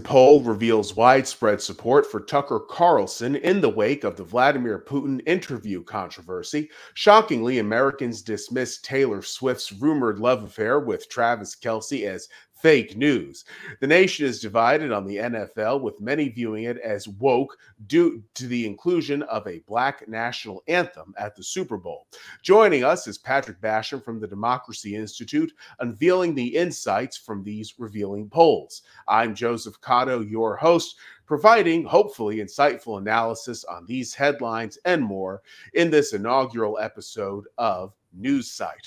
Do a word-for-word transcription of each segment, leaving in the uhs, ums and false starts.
poll reveals widespread support for Tucker Carlson in the wake of the Vladimir Putin interview controversy. Shockingly, Americans dismissed Taylor Swift's rumored love affair with Travis Kelce as fake news. The nation is divided on the N F L, with many viewing it as woke due to the inclusion of a black national anthem at the Super Bowl. Joining us is Patrick Basham from the Democracy Institute, unveiling the insights from these revealing polls. I'm Joseph Cotto, your host, providing hopefully insightful analysis on these headlines and more in this inaugural episode of News Site.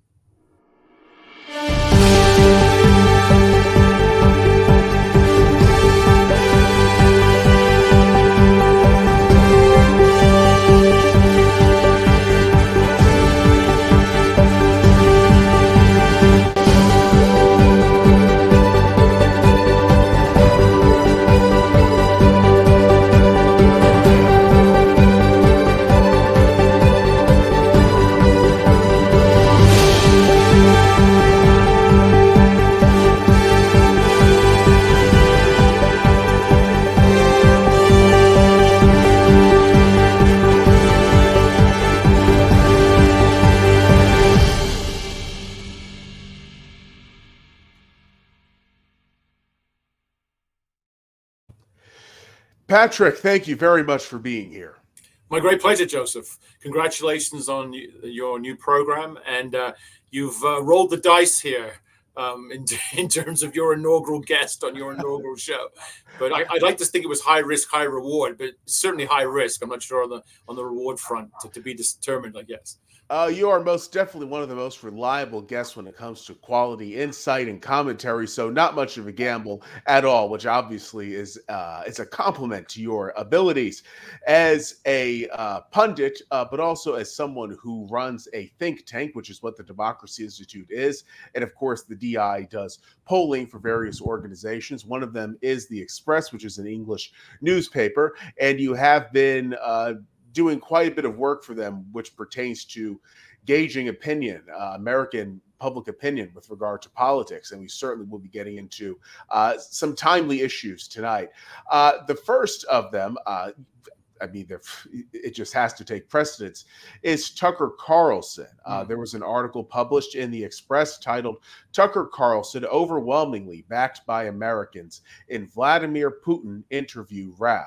Patrick, thank you very much for being here. My great pleasure, Joseph. Congratulations on your new program. And uh, you've uh, rolled the dice here um, in, in terms of your inaugural guest on your inaugural show. But I, I'd like to think it was high risk, high reward, but certainly high risk. I'm not sure on the on the reward front to, to be determined, I guess. Uh, you are most definitely one of the most reliable guests when it comes to quality insight and commentary, so not much of a gamble at all, which obviously is uh, is a compliment to your abilities as a uh, pundit, uh, but also as someone who runs a think tank, which is what the Democracy Institute is. And of course, the D I does polling for various organizations. One of them is The Express, which is an English newspaper, and you have been uh, doing quite a bit of work for them, which pertains to gauging opinion, uh, American public opinion with regard to politics. And we certainly will be getting into uh, some timely issues tonight. Uh, the first of them, uh, I mean, it just has to take precedence, is Tucker Carlson. Uh, there was an article published in The Express titled "Tucker Carlson Overwhelmingly Backed by Americans in Vladimir Putin Interview Row."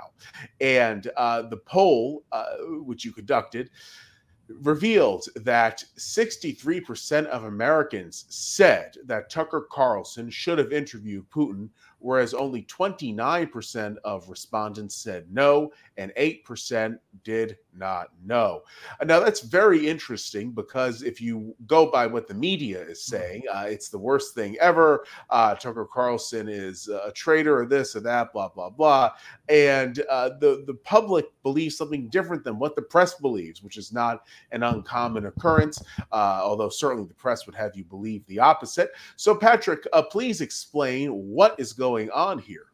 And uh, the poll, uh, which you conducted, revealed that sixty-three percent of Americans said that Tucker Carlson should have interviewed Putin, whereas only twenty-nine percent of respondents said no, and eight percent did not know. Now, that's very interesting because if you go by what the media is saying, uh, it's the worst thing ever. Uh, Tucker Carlson is a traitor or this or that, blah, blah, blah. And uh, the, the public believes something different than what the press believes, which is not an uncommon occurrence, uh, although certainly the press would have you believe the opposite. So, Patrick, uh, please explain what is going on here.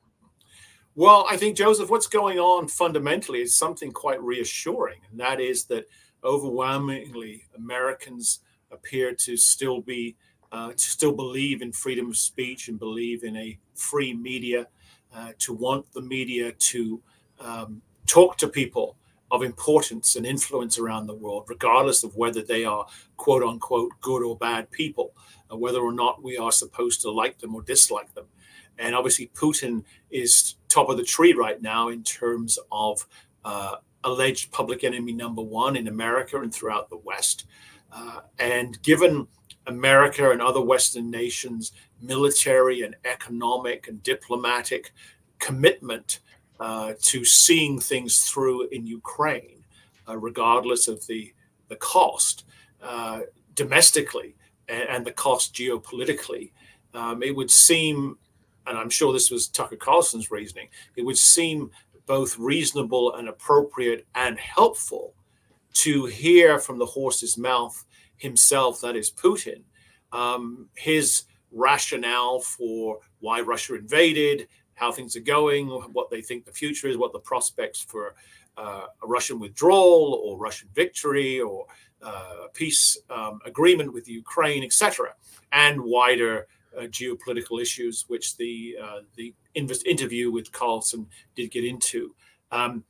Well, I think, Joseph, what's going on fundamentally is something quite reassuring, and that is that overwhelmingly Americans appear to still be, uh, to still believe in freedom of speech and believe in a free media, uh, to want the media to um, talk to people of importance and influence around the world, regardless of whether they are quote unquote good or bad people, uh, whether or not we are supposed to like them or dislike them. And obviously, Putin is top of the tree right now in terms of uh, alleged public enemy number one in America and throughout the West. Uh, and given America and other Western nations' military and economic and diplomatic commitment uh, to seeing things through in Ukraine, uh, regardless of the, the cost uh, domestically and, and the cost geopolitically, um, it would seem, and I'm sure this was Tucker Carlson's reasoning, it would seem both reasonable and appropriate and helpful to hear from the horse's mouth himself, that is Putin, um, his rationale for why Russia invaded, how things are going, what they think the future is, what the prospects for uh, a Russian withdrawal or Russian victory or uh, a peace um, agreement with Ukraine, et cetera, and wider uh, geopolitical issues, which the uh, the interview with Carlson did get into. Um,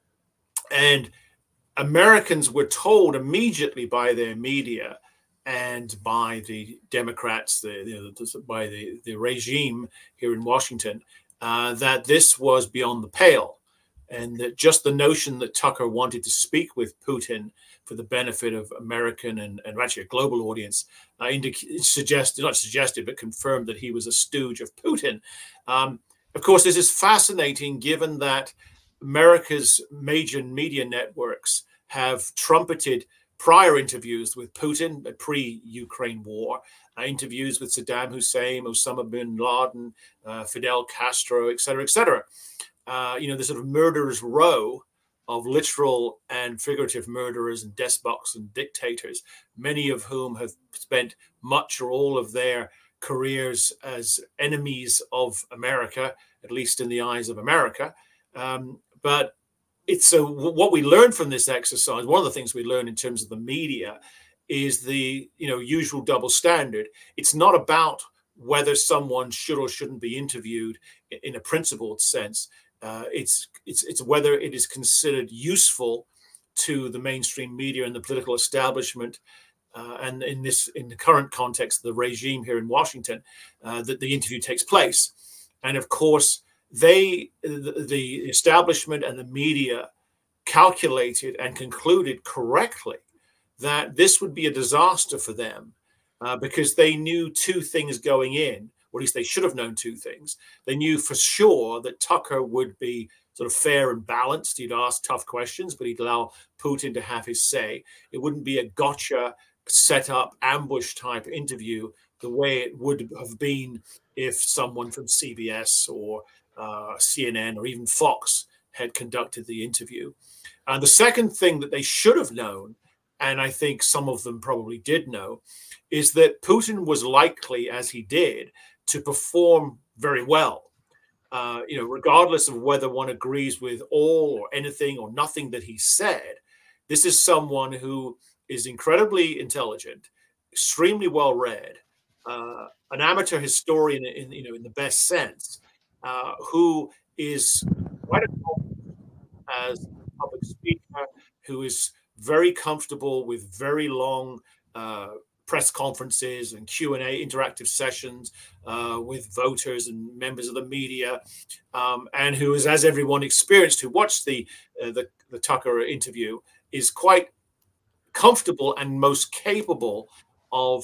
and Americans were told immediately by their media and by the Democrats, the, the, by the, the regime here in Washington, uh, that this was beyond the pale, and that just the notion that Tucker wanted to speak with Putin for the benefit of American and, and actually a global audience uh, suggested, not suggested, but confirmed that he was a stooge of Putin. Um, of course, this is fascinating given that America's major media networks have trumpeted prior interviews with Putin, pre-Ukraine war, uh, interviews with Saddam Hussein, Osama bin Laden, uh, Fidel Castro, et cetera, et cetera. Uh, you know, the sort of murderer's row of literal and figurative murderers and despots and dictators, many of whom have spent much or all of their careers as enemies of America, at least in the eyes of America. Um, but it's so what we learned from this exercise, one of the things we learned in terms of the media is the, you know, usual double standard. It's not about whether someone should or shouldn't be interviewed in a principled sense. Uh, it's it's it's whether it is considered useful to the mainstream media and the political establishment, uh, and in this in the current context of the regime here in Washington, uh, that the interview takes place. And of course, they the, the establishment and the media calculated and concluded correctly that this would be a disaster for them, uh, because they knew two things going in. Or at least they should have known two things. They knew for sure that Tucker would be sort of fair and balanced. He'd ask tough questions, but he'd allow Putin to have his say. It wouldn't be a gotcha, set up, ambush type interview the way it would have been if someone from C B S or uh, C N N or even Fox had conducted the interview. And the second thing that they should have known, and I think some of them probably did know, is that Putin was likely, as he did, to perform very well, uh, you know, regardless of whether one agrees with all or anything or nothing that he said. This is someone who is incredibly intelligent, extremely well read, uh, an amateur historian in, you know, in the best sense, uh, who is quite accomplished as a public speaker, who is very comfortable with very long uh, press conferences and Q and A interactive sessions uh, with voters and members of the media, um, and who is, as everyone experienced who watched the, uh, the the Tucker interview, is quite comfortable and most capable of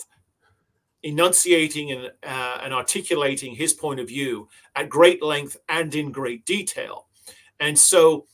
enunciating and, uh, and articulating his point of view at great length and in great detail. And so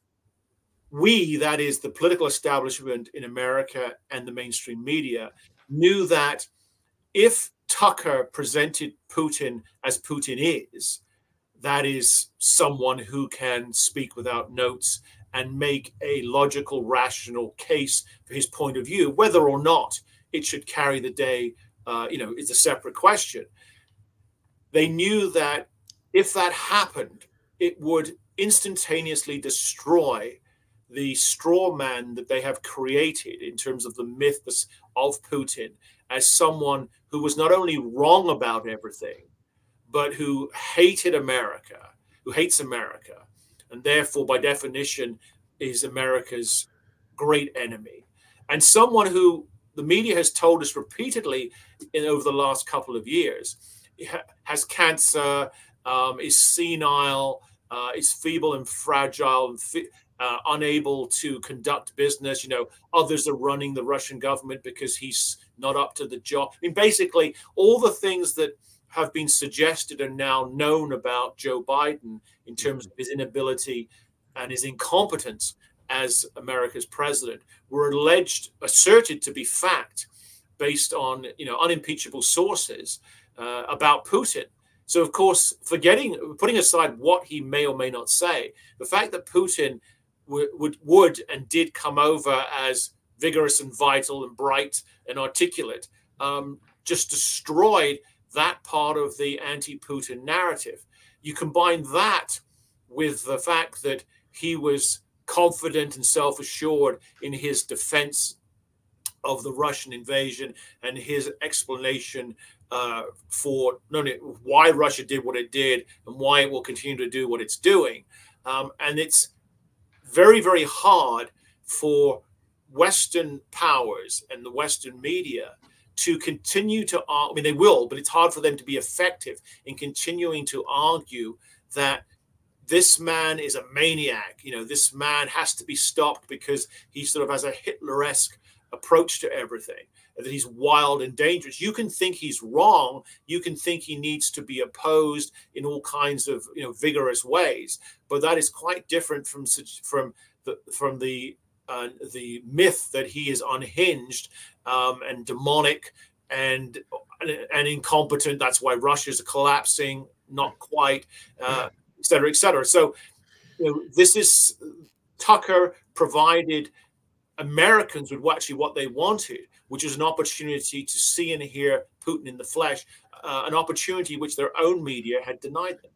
we, that is the political establishment in America and the mainstream media, knew that if Tucker presented Putin as Putin is, that is someone who can speak without notes and make a logical, rational case for his point of view, whether or not it should carry the day, uh, you know, is a separate question. They knew that if that happened, it would instantaneously destroy the straw man that they have created in terms of the myth of Putin as someone who was not only wrong about everything, but who hated America, who hates America, and therefore, by definition, is America's great enemy. And someone who the media has told us repeatedly in over the last couple of years has cancer, um, is senile, uh, is feeble and fragile, and fi- Uh, unable to conduct business. You know, others are running the Russian government because he's not up to the job. I mean, basically, all the things that have been suggested and now known about Joe Biden in terms of his inability and his incompetence as America's president were alleged, asserted to be fact based on, you know, unimpeachable sources uh, about Putin. So, of course, forgetting, putting aside what he may or may not say, the fact that Putin would would and did come over as vigorous and vital and bright and articulate, um, just destroyed that part of the anti-Putin narrative. You combine that with the fact that he was confident and self-assured in his defense of the Russian invasion and his explanation uh, for not only why Russia did what it did and why it will continue to do what it's doing. Um, and it's very, very hard for Western powers and the Western media to continue to, I mean, they will, but it's hard for them to be effective in continuing to argue that this man is a maniac. You know, this man has to be stopped because he sort of has a Hitler-esque approach to everything, that he's wild and dangerous. You can think he's wrong. You can think he needs to be opposed in all kinds of, you know, vigorous ways. But that is quite different from from the from the uh, the myth that he is unhinged um, and demonic and, and and incompetent. That's why Russia's collapsing. Not quite, uh, et cetera, et cetera. So, you know, this is Tucker provided Americans with actually what they wanted, which is an opportunity to see and hear Putin in the flesh, uh, an opportunity which their own media had denied them.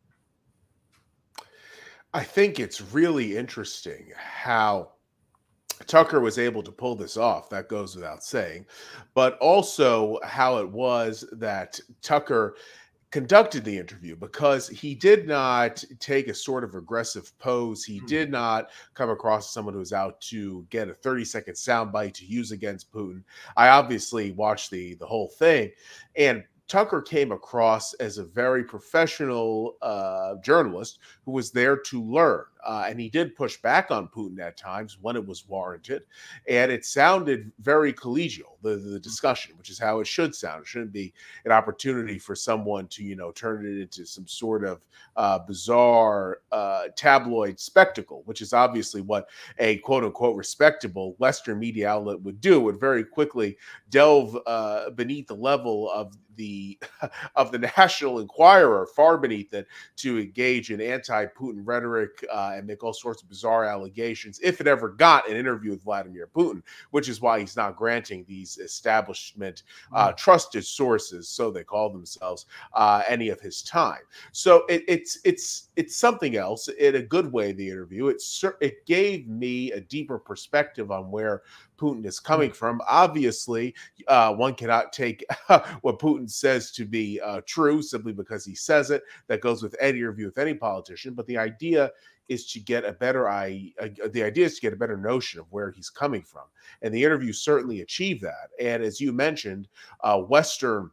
I think it's really interesting how Tucker was able to pull this off. That goes without saying, but also how it was that Tucker conducted the interview, because he did not take a sort of aggressive pose. He mm-hmm. did not come across as someone who was out to get a thirty second soundbite to use against Putin. I obviously watched the the whole thing, and Tucker came across as a very professional uh, journalist who was there to learn. Uh, and he did push back on Putin at times when it was warranted. And it sounded very collegial, the, the discussion, which is how it should sound. It shouldn't be an opportunity for someone to, you know, turn it into some sort of uh, bizarre uh, tabloid spectacle, which is obviously what a quote unquote respectable Western media outlet would do. It would very quickly delve uh, beneath the level of the of the National Enquirer, far beneath it, to engage in anti-Putin rhetoric uh, and make all sorts of bizarre allegations, if it ever got an interview with Vladimir Putin, which is why he's not granting these establishment uh, trusted sources, so they call themselves, uh, any of his time. So it, it's it's it's something else in a good way. The interview it it gave me a deeper perspective on where Putin is coming from. Obviously, uh, one cannot take what Putin says to be uh, true simply because he says it. That goes with any interview with any politician. But the idea is to get a better I uh, the idea is to get a better notion of where he's coming from, and the interview certainly achieved that. And as you mentioned, uh, Western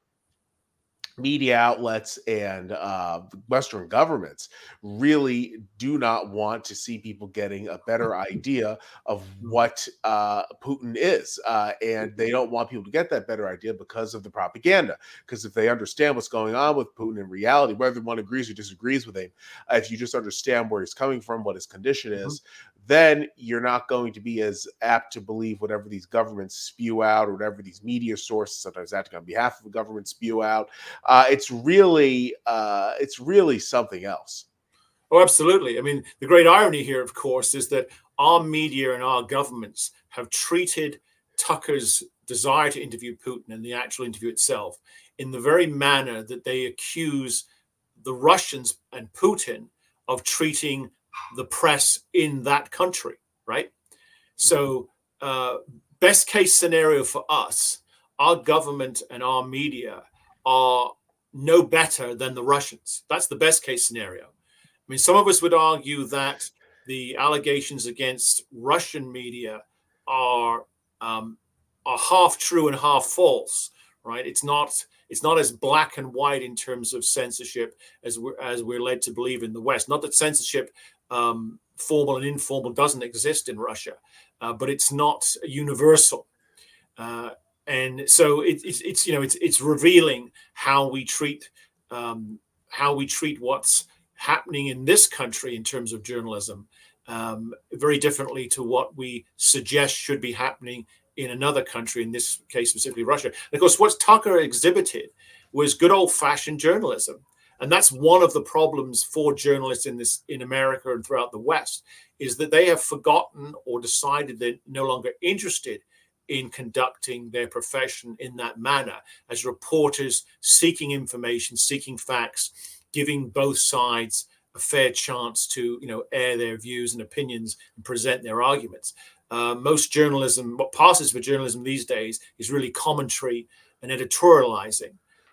media outlets and uh, Western governments really do not want to see people getting a better idea of what uh, Putin is. Uh, and they don't want people to get that better idea because of the propaganda. Because if they understand what's going on with Putin in reality, whether one agrees or disagrees with him, uh, if you just understand where he's coming from, what his condition is, then you're not going to be as apt to believe whatever these governments spew out or whatever these media sources, sometimes acting on behalf of the government, spew out. Uh, it's really, uh, it's really something else. Oh, absolutely. I mean, the great irony here, of course, is that our media and our governments have treated Tucker's desire to interview Putin and the actual interview itself in the very manner that they accuse the Russians and Putin of treating the press in that country, right? So uh, best case scenario for us, our government and our media are no better than the Russians. That's the best case scenario. I mean, some of us would argue that the allegations against Russian media are um, are half true and half false, right? It's not it's not as black and white in terms of censorship as we're as we're led to believe in the West. Not that censorship, um, formal and informal, doesn't exist in Russia, uh, but it's not universal. Uh, and so it, it's it's you know it's it's revealing how we treat um, how we treat what's happening in this country in terms of journalism um, very differently to what we suggest should be happening in another country, in this case specifically Russia. And of course, what Tucker exhibited was good old-fashioned journalism. And that's one of the problems for journalists in this in America and throughout the West, is that they have forgotten or decided they're no longer interested in conducting their profession in that manner, as reporters seeking information, seeking facts, giving both sides a fair chance to, you know, air their views and opinions and present their arguments. Uh, most journalism, what passes for journalism these days, is really commentary and editorializing.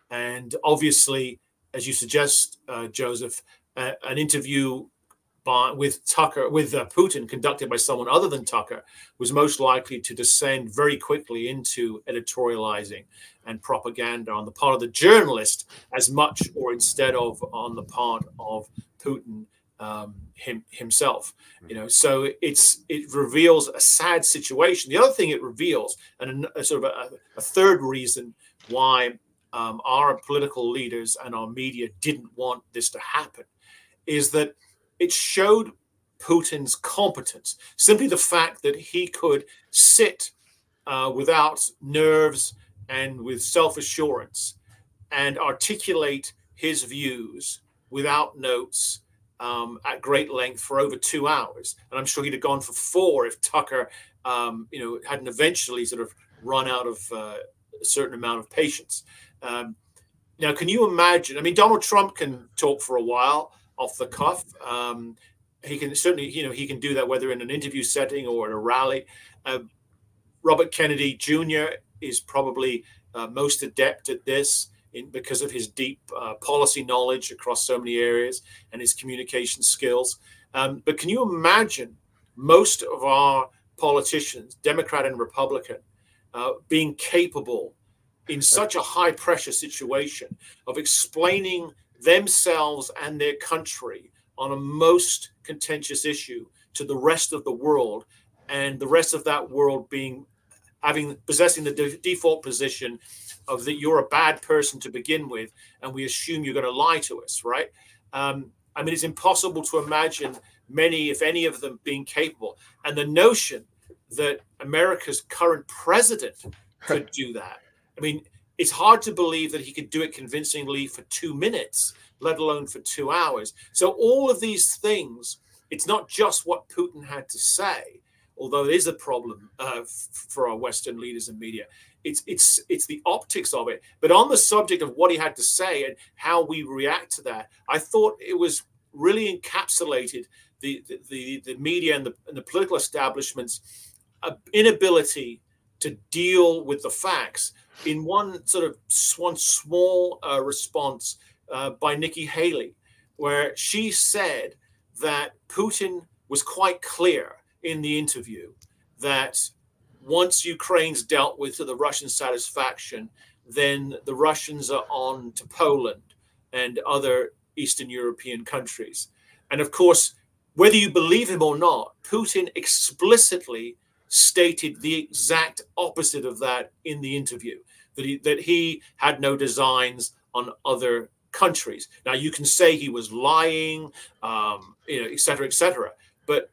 And obviously, as you suggest, uh, Joseph, uh, an interview by, with Tucker, with uh, Putin, conducted by someone other than Tucker, was most likely to descend very quickly into editorializing and propaganda on the part of the journalist, as much or instead of on the part of Putin um, him, himself. You know, so it's it reveals a sad situation. The other thing it reveals, and a, a sort of a, a third reason why um, our political leaders and our media didn't want this to happen, is that it showed Putin's competence. Simply the fact that he could sit uh, without nerves and with self-assurance and articulate his views without notes um, at great length for over two hours. And I'm sure he'd have gone for four if Tucker, um, you know, hadn't eventually sort of run out of uh, a certain amount of patience. Um, now, can you imagine? I mean, Donald Trump can talk for a while off the cuff. Um, he can certainly, you know, he can do that whether in an interview setting or at a rally. Uh, Robert Kennedy Junior is probably uh, most adept at this in, because of his deep uh, policy knowledge across so many areas and his communication skills. Um, but can you imagine most of our politicians, Democrat and Republican, uh, being capable in such a high pressure situation of explaining themselves and their country on a most contentious issue to the rest of the world, and the rest of that world being having possessing the de default position of that you're a bad person to begin with, and we assume you're going to lie to us, right? Um, I mean, it's impossible to imagine many, if any of them, being capable. And the notion that America's current president could do that, I mean, it's hard to believe that he could do it convincingly for two minutes, let alone for two hours. So all of these things, it's not just what Putin had to say, although it is a problem uh, for our Western leaders and media. It's it's it's the optics of it. But on the subject of what he had to say and how we react to that, I thought it was really encapsulated the the the media and the, and the political establishment's uh, inability to deal with the facts in one sort of one small uh, response uh, by Nikki Haley, where she said that Putin was quite clear in the interview that once Ukraine's dealt with to the Russian satisfaction, then the Russians are on to Poland and other Eastern European countries. And of course, whether you believe him or not, Putin explicitly stated the exact opposite of that in the interview, that he, that he had no designs on other countries. Now, you can say he was lying, um, you know, et cetera, et cetera. But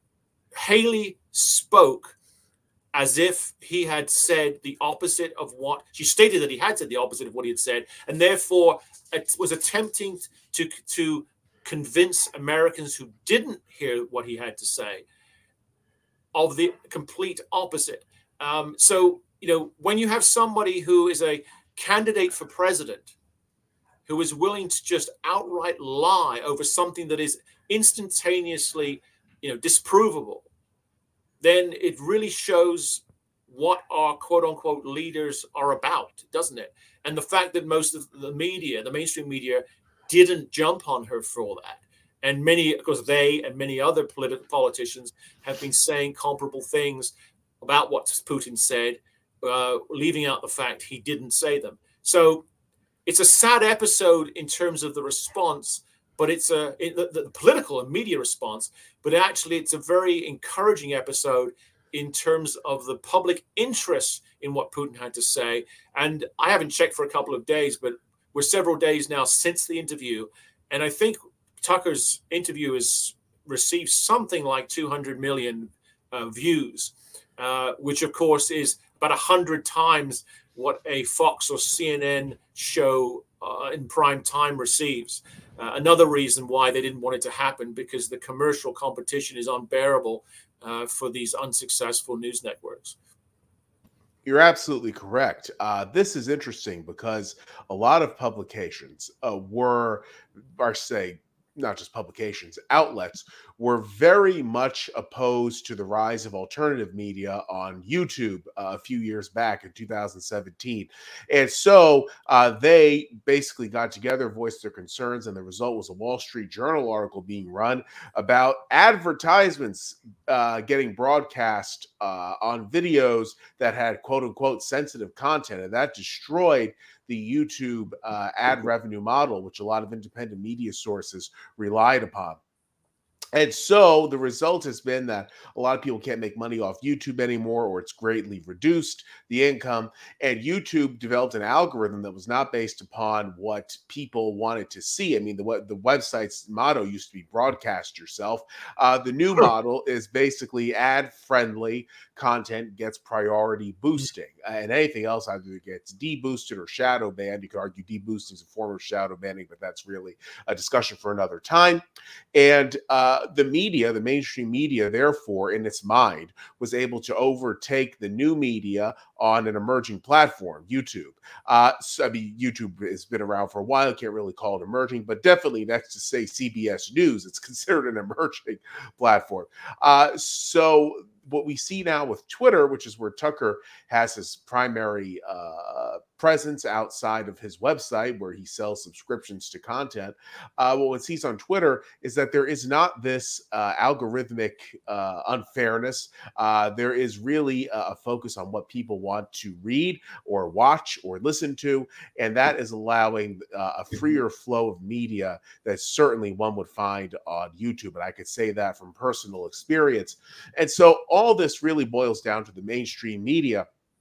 Haley spoke as if he had said the opposite of what she stated, that he had said the opposite of what he had said, and therefore it was attempting to to convince Americans who didn't hear what he had to say of the complete opposite. Um, so, you know, when you have somebody who is a candidate for president who is willing to just outright lie over something that is instantaneously, you know, disprovable, then it really shows what our quote unquote leaders are about, doesn't it? And the fact that most of the media, the mainstream media, didn't jump on her for all that. And many, of course, they and many other political politicians have been saying comparable things about what Putin said, uh, leaving out the fact he didn't say them. So it's a sad episode in terms of the response, but it's a it, the, the political and media response. But actually, it's a very encouraging episode in terms of the public interest in what Putin had to say. And I haven't checked for a couple of days, but we're several days now since the interview, and I think Tucker's interview has received something like two hundred million uh, views, uh, which of course is about one hundred times what a Fox or C N N show uh, in prime time receives. Uh, another reason why they didn't want it to happen, because the commercial competition is unbearable uh, for these unsuccessful news networks. You're absolutely correct. Uh, this is interesting because a lot of publications uh, were, are say, not just publications, outlets were very much opposed to the rise of alternative media on YouTube uh, a few years back in two thousand seventeen. And so uh, they basically got together, voiced their concerns, and the result was a Wall Street Journal article being run about advertisements uh, getting broadcast uh, on videos that had quote unquote sensitive content. And that destroyed the YouTube uh, ad revenue model, which a lot of independent media sources relied upon. And so the result has been that a lot of people can't make money off YouTube anymore, or it's greatly reduced the income. And YouTube developed an algorithm that was not based upon what people wanted to see. I mean, the, the website's motto used to be broadcast yourself. Uh, the new model is basically ad-friendly content gets priority boosting, and anything else either gets deboosted or shadow banned. You could argue deboosting is a form of shadow banning, but that's really a discussion for another time. And uh, the media, the mainstream media, therefore, in its mind, was able to overtake the new media on an emerging platform, YouTube. Uh, so, I mean, YouTube has been around for a while. Can't really call it emerging, but definitely next to, say, C B S News, it's considered an emerging platform. Uh, so what we see now with Twitter, which is where Tucker has his primary uh, presence outside of his website where he sells subscriptions to content, uh, what one sees on Twitter is that there is not this uh, algorithmic uh, unfairness. Uh, there is really a, a focus on what people want to read or watch or listen to, and that is allowing uh, a freer flow of media that certainly one would find on YouTube. And I could say that from personal experience. And so all this really boils down to the mainstream media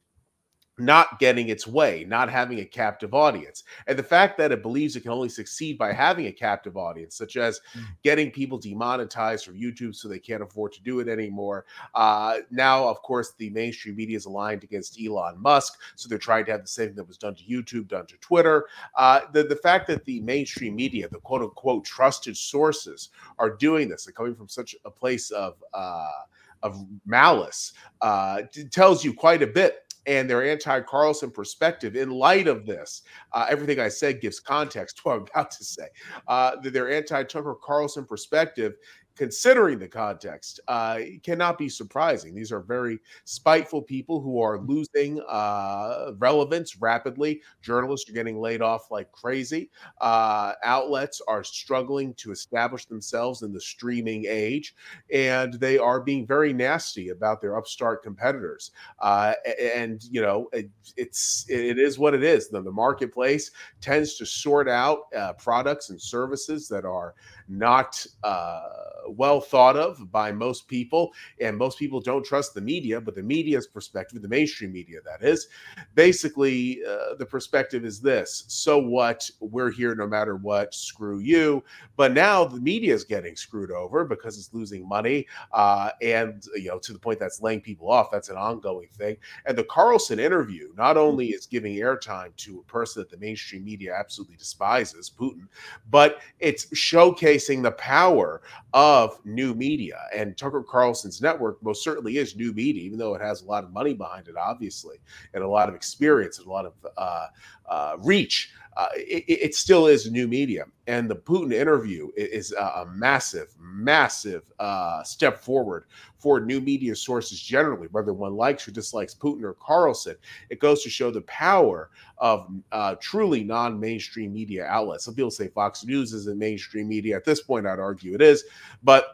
not getting its way, not having a captive audience. And the fact that it believes it can only succeed by having a captive audience, such as getting people demonetized from YouTube so they can't afford to do it anymore. Uh, now, of course, the mainstream media is aligned against Elon Musk, so they're trying to have the same thing that was done to YouTube, done to Twitter. Uh, the, the fact that the mainstream media, the quote-unquote trusted sources, are doing this, and coming from such a place of, uh, of malice, uh, tells you quite a bit. And their anti-Carlson perspective in light of this, uh, everything I said gives context to what I'm about to say. Uh, their anti-Tucker Carlson perspective, considering the context, uh, cannot be surprising. These are very spiteful people who are losing uh, relevance rapidly. Journalists are getting laid off like crazy. Uh, outlets are struggling to establish themselves in the streaming age, and they are being very nasty about their upstart competitors. Uh, and, you know, it, it's, it is what it is. The, the marketplace tends to sort out uh, products and services that are not uh, well thought of by most people, and most people don't trust the media, but the media's perspective, the mainstream media that is, basically uh, the perspective is this: so what, we're here no matter what, screw you. But now the media is getting screwed over because it's losing money, uh, and you know, to the point that's laying people off. That's an ongoing thing. And the Carlson interview not only is giving airtime to a person that the mainstream media absolutely despises, Putin, but it's showcasing the power of new media. And Tucker Carlson's network most certainly is new media, even though it has a lot of money behind it, obviously, and a lot of experience and a lot of uh, uh, reach. Uh, it, it still is new media. And the Putin interview is a, a massive, massive uh, step forward for new media sources generally, whether one likes or dislikes Putin or Carlson. It goes to show the power of uh, truly non-mainstream media outlets. Some people say Fox News isn't mainstream media. At this point, I'd argue it is. But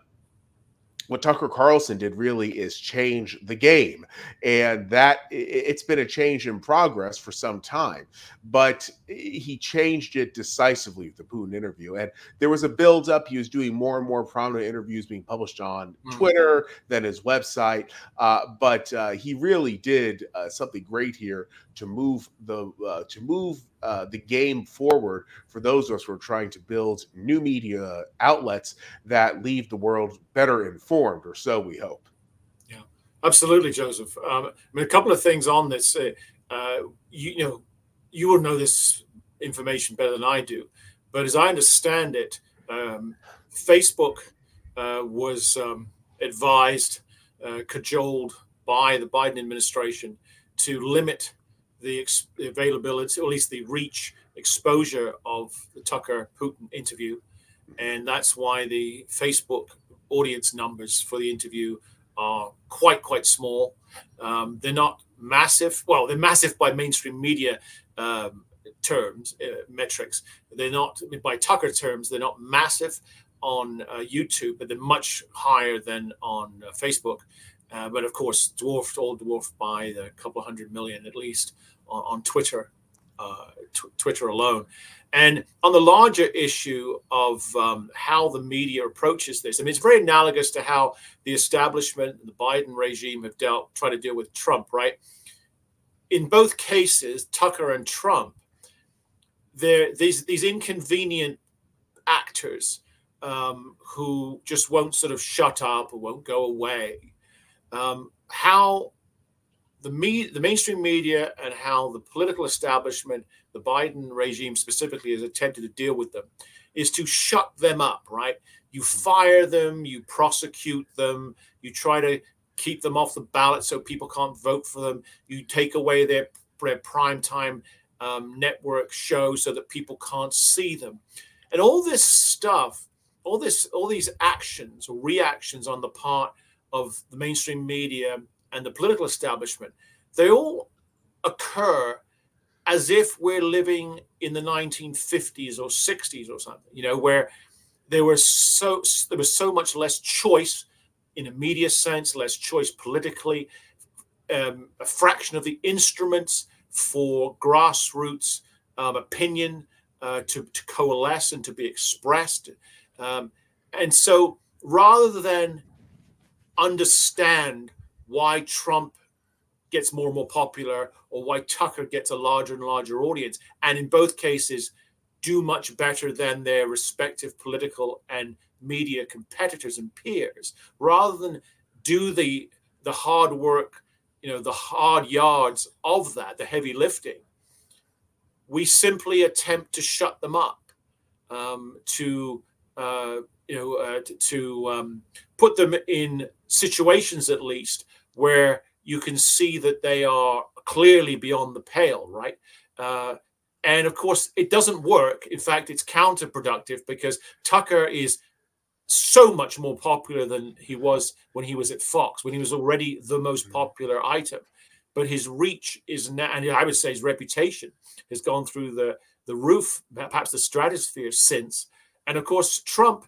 what Tucker Carlson did really is change the game, and that it's been a change in progress for some time, but he changed it decisively with the Putin interview. And there was a build up. He was doing more and more prominent interviews being published on mm. Twitter, then his website. Uh, but uh, he really did uh, something great here to move the uh, to move uh, the game forward for those of us who are trying to build new media outlets that leave the world better informed, or so we hope. Yeah, absolutely, Joseph. Um, I mean, a couple of things on this. Uh, uh, you, you know, you will know this information better than I do, but as I understand it, um, Facebook uh, was um, advised, uh, cajoled by the Biden administration to limit the, ex- the availability, or at least the reach, exposure of the Tucker Putin interview. and that's why the Facebook audience numbers for the interview are quite, quite small. Um, they're not massive. Well, they're massive by mainstream media um, terms, uh, metrics. They're not, by Tucker terms, they're not massive on uh, YouTube, but they're much higher than on uh, Facebook. Uh, but of course, dwarfed, all dwarfed by a couple hundred million at least on, on Twitter, uh, Twitter alone. And on the larger issue of um, how the media approaches this, I mean, it's very analogous to how the establishment, the Biden regime have dealt, tried to deal with Trump, right? In both cases, Tucker and Trump, they're these, these inconvenient actors um, who just won't sort of shut up or won't go away. Um, how the, me the mainstream media and how the political establishment, the Biden regime specifically, has attempted to deal with them is to shut them up, right? You fire them, you prosecute them, you try to keep them off the ballot so people can't vote for them. You take away their, their primetime um, network shows so that people can't see them. And all this stuff, all this, all these actions or reactions on the part of the mainstream media and the political establishment, they all occur as if we're living in the nineteen fifties or sixties or something, you know, where there was so there was so much less choice in a media sense, less choice politically, um, a fraction of the instruments for grassroots um, opinion uh, to, to coalesce and to be expressed. Um, and so rather than understand why Trump gets more and more popular or why Tucker gets a larger and larger audience, and in both cases do much better than their respective political and media competitors and peers, rather than do the the hard work, you know, the hard yards of that, the heavy lifting, we simply attempt to shut them up, um, to uh, you know, uh, to, to um, put them in situations at least where you can see that they are clearly beyond the pale, right? Uh, and of course, it doesn't work. In fact, it's counterproductive because Tucker is so much more popular than he was when he was at Fox, when he was already the most popular item. But his reach is now, and I would say his reputation has gone through the, the roof, perhaps the stratosphere since. And of course, Trump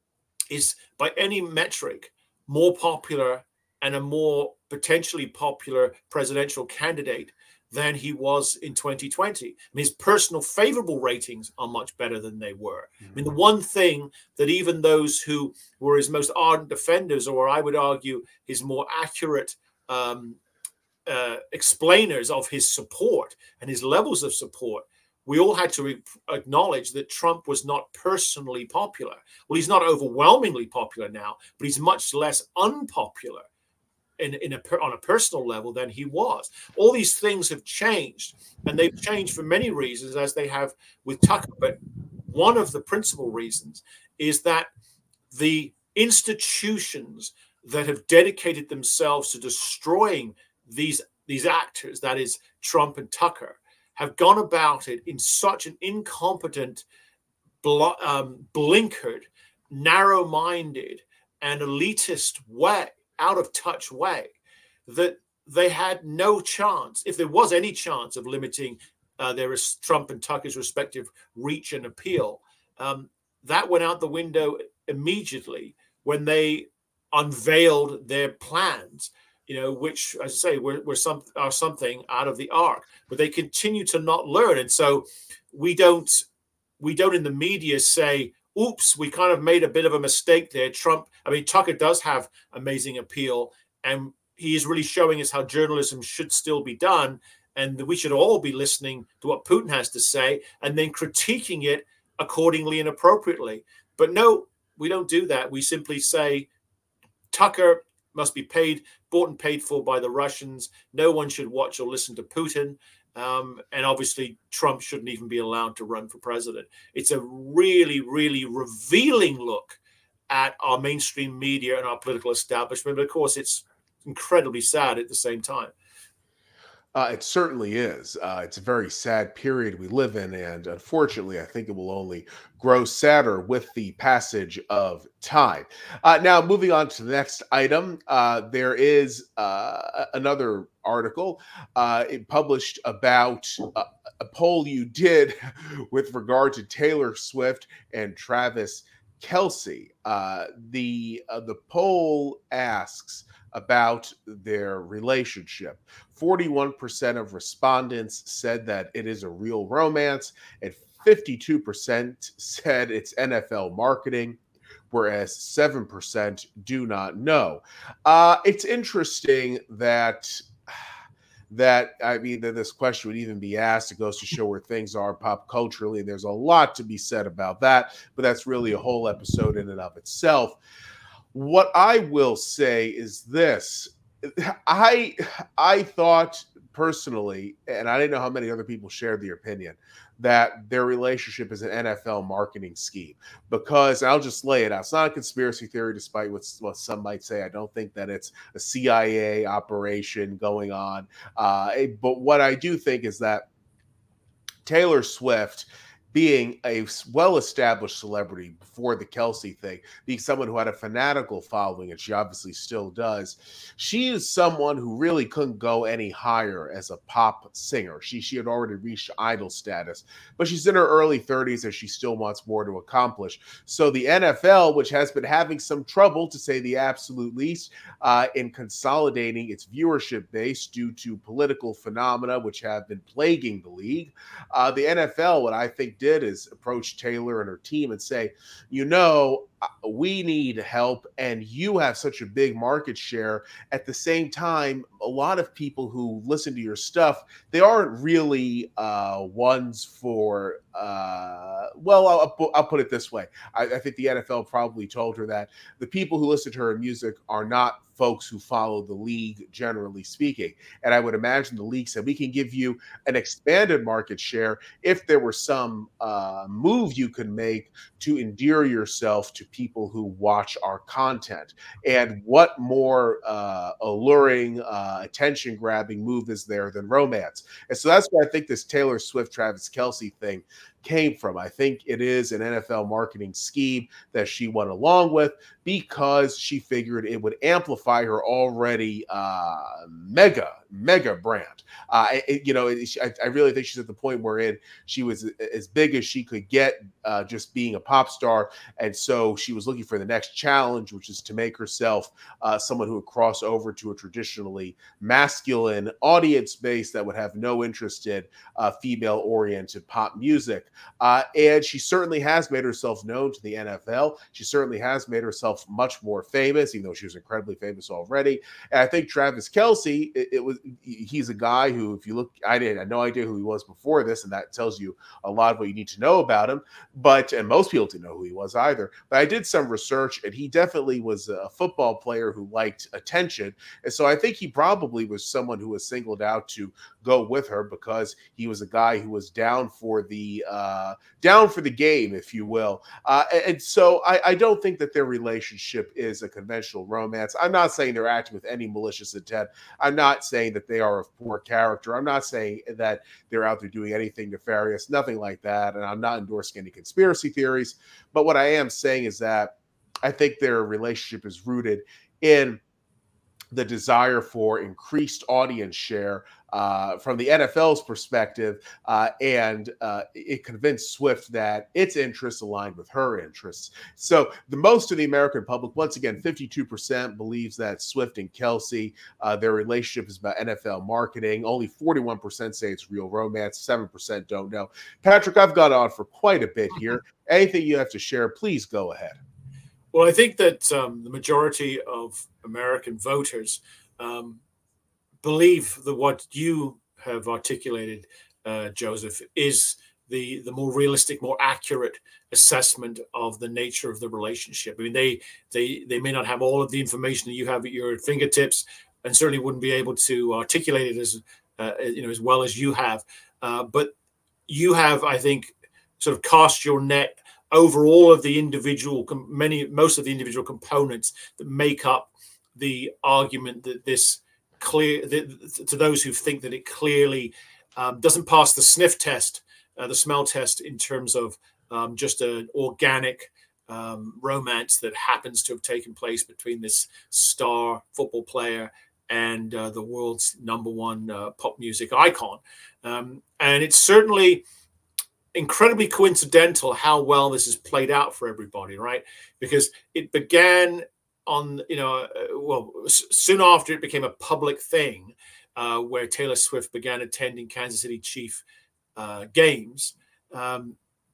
is, by any metric, more popular and a more potentially popular presidential candidate than he was in twenty twenty. I mean, his personal favorable ratings are much better than they were. Mm-hmm. I mean, the one thing that even those who were his most ardent defenders, or I would argue his more accurate um, uh, explainers of his support and his levels of support, we all had to acknowledge that Trump was not personally popular. Well, he's not overwhelmingly popular now, but he's much less unpopular in, in a, on a personal level than he was. All these things have changed, and they've changed for many reasons, as they have with Tucker. But one of the principal reasons is that the institutions that have dedicated themselves to destroying these, these actors, that is Trump and Tucker, have gone about it in such an incompetent, bl um, blinkered, narrow-minded, and elitist way, out of touch way, that they had no chance, if there was any chance of limiting uh, their Trump and Tucker's respective reach and appeal. Um, that went out the window immediately when they unveiled their plans, you know, which, as I say, were, were some are something out of the ark. But they continue to not learn, and so we don't we don't in the media say, oops, we kind of made a bit of a mistake there. Trump, I mean, Tucker does have amazing appeal, and he is really showing us how journalism should still be done, and that we should all be listening to what Putin has to say and then critiquing it accordingly and appropriately. But no, we don't do that. We simply say Tucker must be paid, bought and paid for by the Russians. No one should watch or listen to Putin. Um, and obviously, Trump shouldn't even be allowed to run for president. It's a really, really revealing look at our mainstream media and our political establishment. But of course, it's incredibly sad at the same time. Uh, it certainly is. Uh, it's a very sad period we live in, and unfortunately, I think it will only grow sadder with the passage of time. Uh, now, moving on to the next item, uh, there is uh, another article uh, it published about a, a poll you did with regard to Taylor Swift and Travis Kelsey. Uh, the uh, the poll asks about their relationship. forty-one percent of respondents said that it is a real romance, and fifty-two percent said it's N F L marketing, whereas seven percent do not know. Uh, it's interesting that that I mean that this question would even be asked. It goes to show where things are pop culturally. There's a lot to be said about that, but that's really a whole episode in and of itself. What I will say is this. I I thought personally, and I didn't know how many other people shared the opinion, that their relationship is an N F L marketing scheme. Because I'll just lay it out. It's not a conspiracy theory, despite what, what some might say. I don't think that it's a C I A operation going on. Uh, but what I do think is that Taylor Swift, being a well-established celebrity before the Kelsey thing, being someone who had a fanatical following, and she obviously still does, she is someone who really couldn't go any higher as a pop singer. She she had already reached idol status, but she's in her early thirties and she still wants more to accomplish. So the N F L, which has been having some trouble, to say the absolute least, uh, in consolidating its viewership base due to political phenomena which have been plaguing the league, uh, the N F L, what I think did is approach Taylor and her team and say, you know, we need help, and you have such a big market share. At the same time, a lot of people who listen to your stuff, they aren't really uh, ones for, uh, well, I'll, I'll put it this way. I, I think the N F L probably told her that the people who listen to her music are not folks who follow the league, generally speaking. And I would imagine the league said, we can give you an expanded market share if there were some uh, move you can make to endear yourself to people who watch our content. And what more uh, alluring, uh, attention-grabbing move is there than romance? And so that's where I think this Taylor Swift, Travis Kelsey thing came from. I think it is an N F L marketing scheme that she went along with because she figured it would amplify her already uh, mega, mega brand. Uh, it, you know, it, I, I really think she's at the point wherein she was as big as she could get uh, just being a pop star. And so she was looking for the next challenge, which is to make herself uh, someone who would cross over to a traditionally masculine audience base that would have no interest in uh, female-oriented pop music. Uh, and she certainly has made herself known to the N F L. She certainly has made herself much more famous, even though she was incredibly famous already. And I think Travis Kelsey, it, it was he's a guy who, if you look, I didn't, I had no idea who he was before this, and that tells you a lot of what you need to know about him. But and most people didn't know who he was either. But I did some research, and he definitely was a football player who liked attention. And so I think he probably was someone who was singled out to go with her because he was a guy who was down for the uh, down for the game, if you will. Uh, and so I, I don't think that their relationship is a conventional romance. I'm not saying they're acting with any malicious intent. I'm not saying that they are of poor character. I'm not saying that they're out there doing anything nefarious, nothing like that. And I'm not endorsing any conspiracy theories. But what I am saying is that I think their relationship is rooted in the desire for increased audience share uh, from the N F L's perspective, uh, and uh, it convinced Swift that its interests aligned with her interests. So the most of the American public, once again, fifty-two percent believes that Swift and Kelsey, uh, their relationship is about N F L marketing. Only forty-one percent say it's real romance. seven percent don't know. Patrick, I've gone on for quite a bit here. Anything you have to share, please go ahead. Well, I think that um, the majority of American voters um, believe that what you have articulated, uh, Joseph, is the the more realistic, more accurate assessment of the nature of the relationship. I mean, they they they may not have all of the information that you have at your fingertips, and certainly wouldn't be able to articulate it as uh, you know as well as you have. Uh, but you have, I think, sort of cast your net over all of the individual, many, most of the individual components that make up the argument that this clear the, to those who think that it clearly um, doesn't pass the sniff test, uh, the smell test, in terms of um, just an organic um, romance that happens to have taken place between this star football player and uh, the world's number one uh, pop music icon. Um, and it's certainly incredibly coincidental how well this has played out for everybody, right? Because it began on, you know, uh, well, soon after it became a public thing, uh, where Taylor Swift began attending Kansas City Chief uh, games. Um,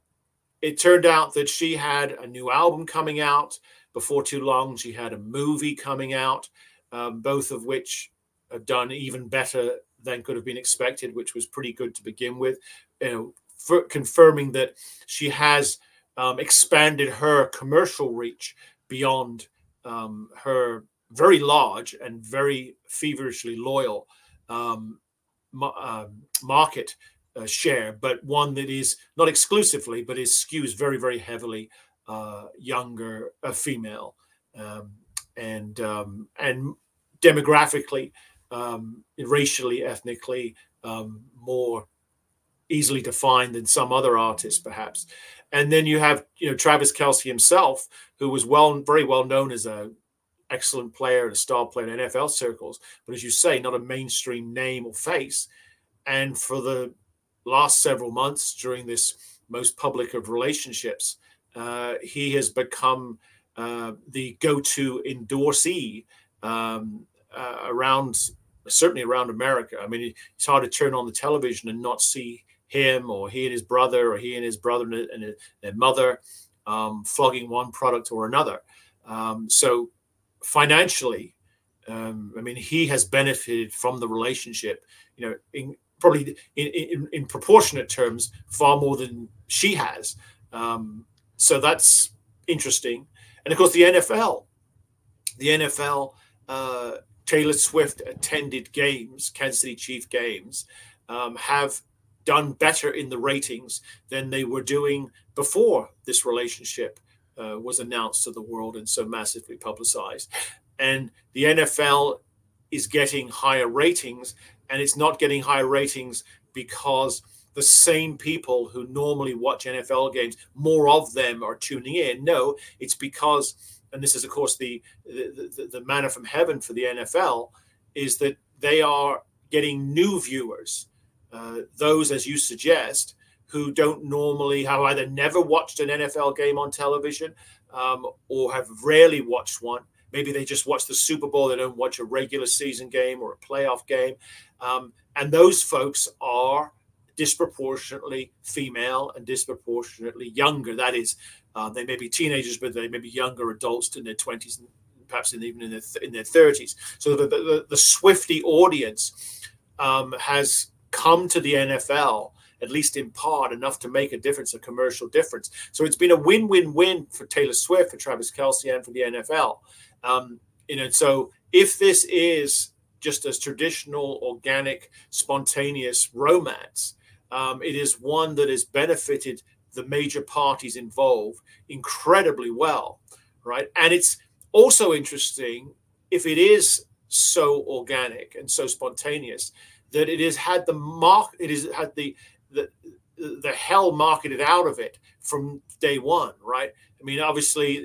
it turned out that she had a new album coming out. Before too long, she had a movie coming out, um, both of which have done even better than could have been expected, which was pretty good to begin with. You know, for confirming that she has um, expanded her commercial reach beyond um, her very large and very feverishly loyal um, ma uh, market uh, share, but one that is not exclusively, but is skews very, very heavily uh, younger, uh, female, um, and um, and demographically, um, racially, ethnically, um, more easily defined than some other artists, perhaps. And then you have, you know, Travis Kelce himself, who was well, very well known as a excellent player and a star player in N F L circles, but as you say, not a mainstream name or face. And for the last several months, during this most public of relationships, uh, he has become uh, the go-to endorsee um, uh, around, certainly around America. I mean, it's hard to turn on the television and not see him, or he and his brother, or he and his brother and their mother um, flogging one product or another. Um, so financially, um, I mean, he has benefited from the relationship, you know, in probably in, in, in proportionate terms, far more than she has. Um, so that's interesting. And of course, the N F L, the N F L, uh, Taylor Swift attended games, Kansas City Chief games, um, have done better in the ratings than they were doing before this relationship uh, was announced to the world and so massively publicized. And the N F L is getting higher ratings, and it's not getting higher ratings because the same people who normally watch N F L games, more of them are tuning in. No, it's because, and this is, of course, the, the, the, the manna from heaven for the N F L, is that they are getting new viewers. Uh, those, as you suggest, who don't normally have either never watched an N F L game on television um, or have rarely watched one. Maybe they just watch the Super Bowl. They don't watch a regular season game or a playoff game. Um, and those folks are disproportionately female and disproportionately younger. That is, uh, they may be teenagers, but they may be younger adults in their twenties and perhaps even in their, th in their thirties. So the, the, the Swiftie audience um, has come to the N F L, at least in part, enough to make a difference, a commercial difference. So it's been a win-win-win for Taylor Swift, for Travis Kelce, and for the N F L. Um, you know, so if this is just a traditional, organic, spontaneous romance, um, it is one that has benefited the major parties involved incredibly well, right? And it's also interesting, if it is so organic and so spontaneous, that it has had the mark, it has had the, the the hell marketed out of it from day one, right? I mean, obviously,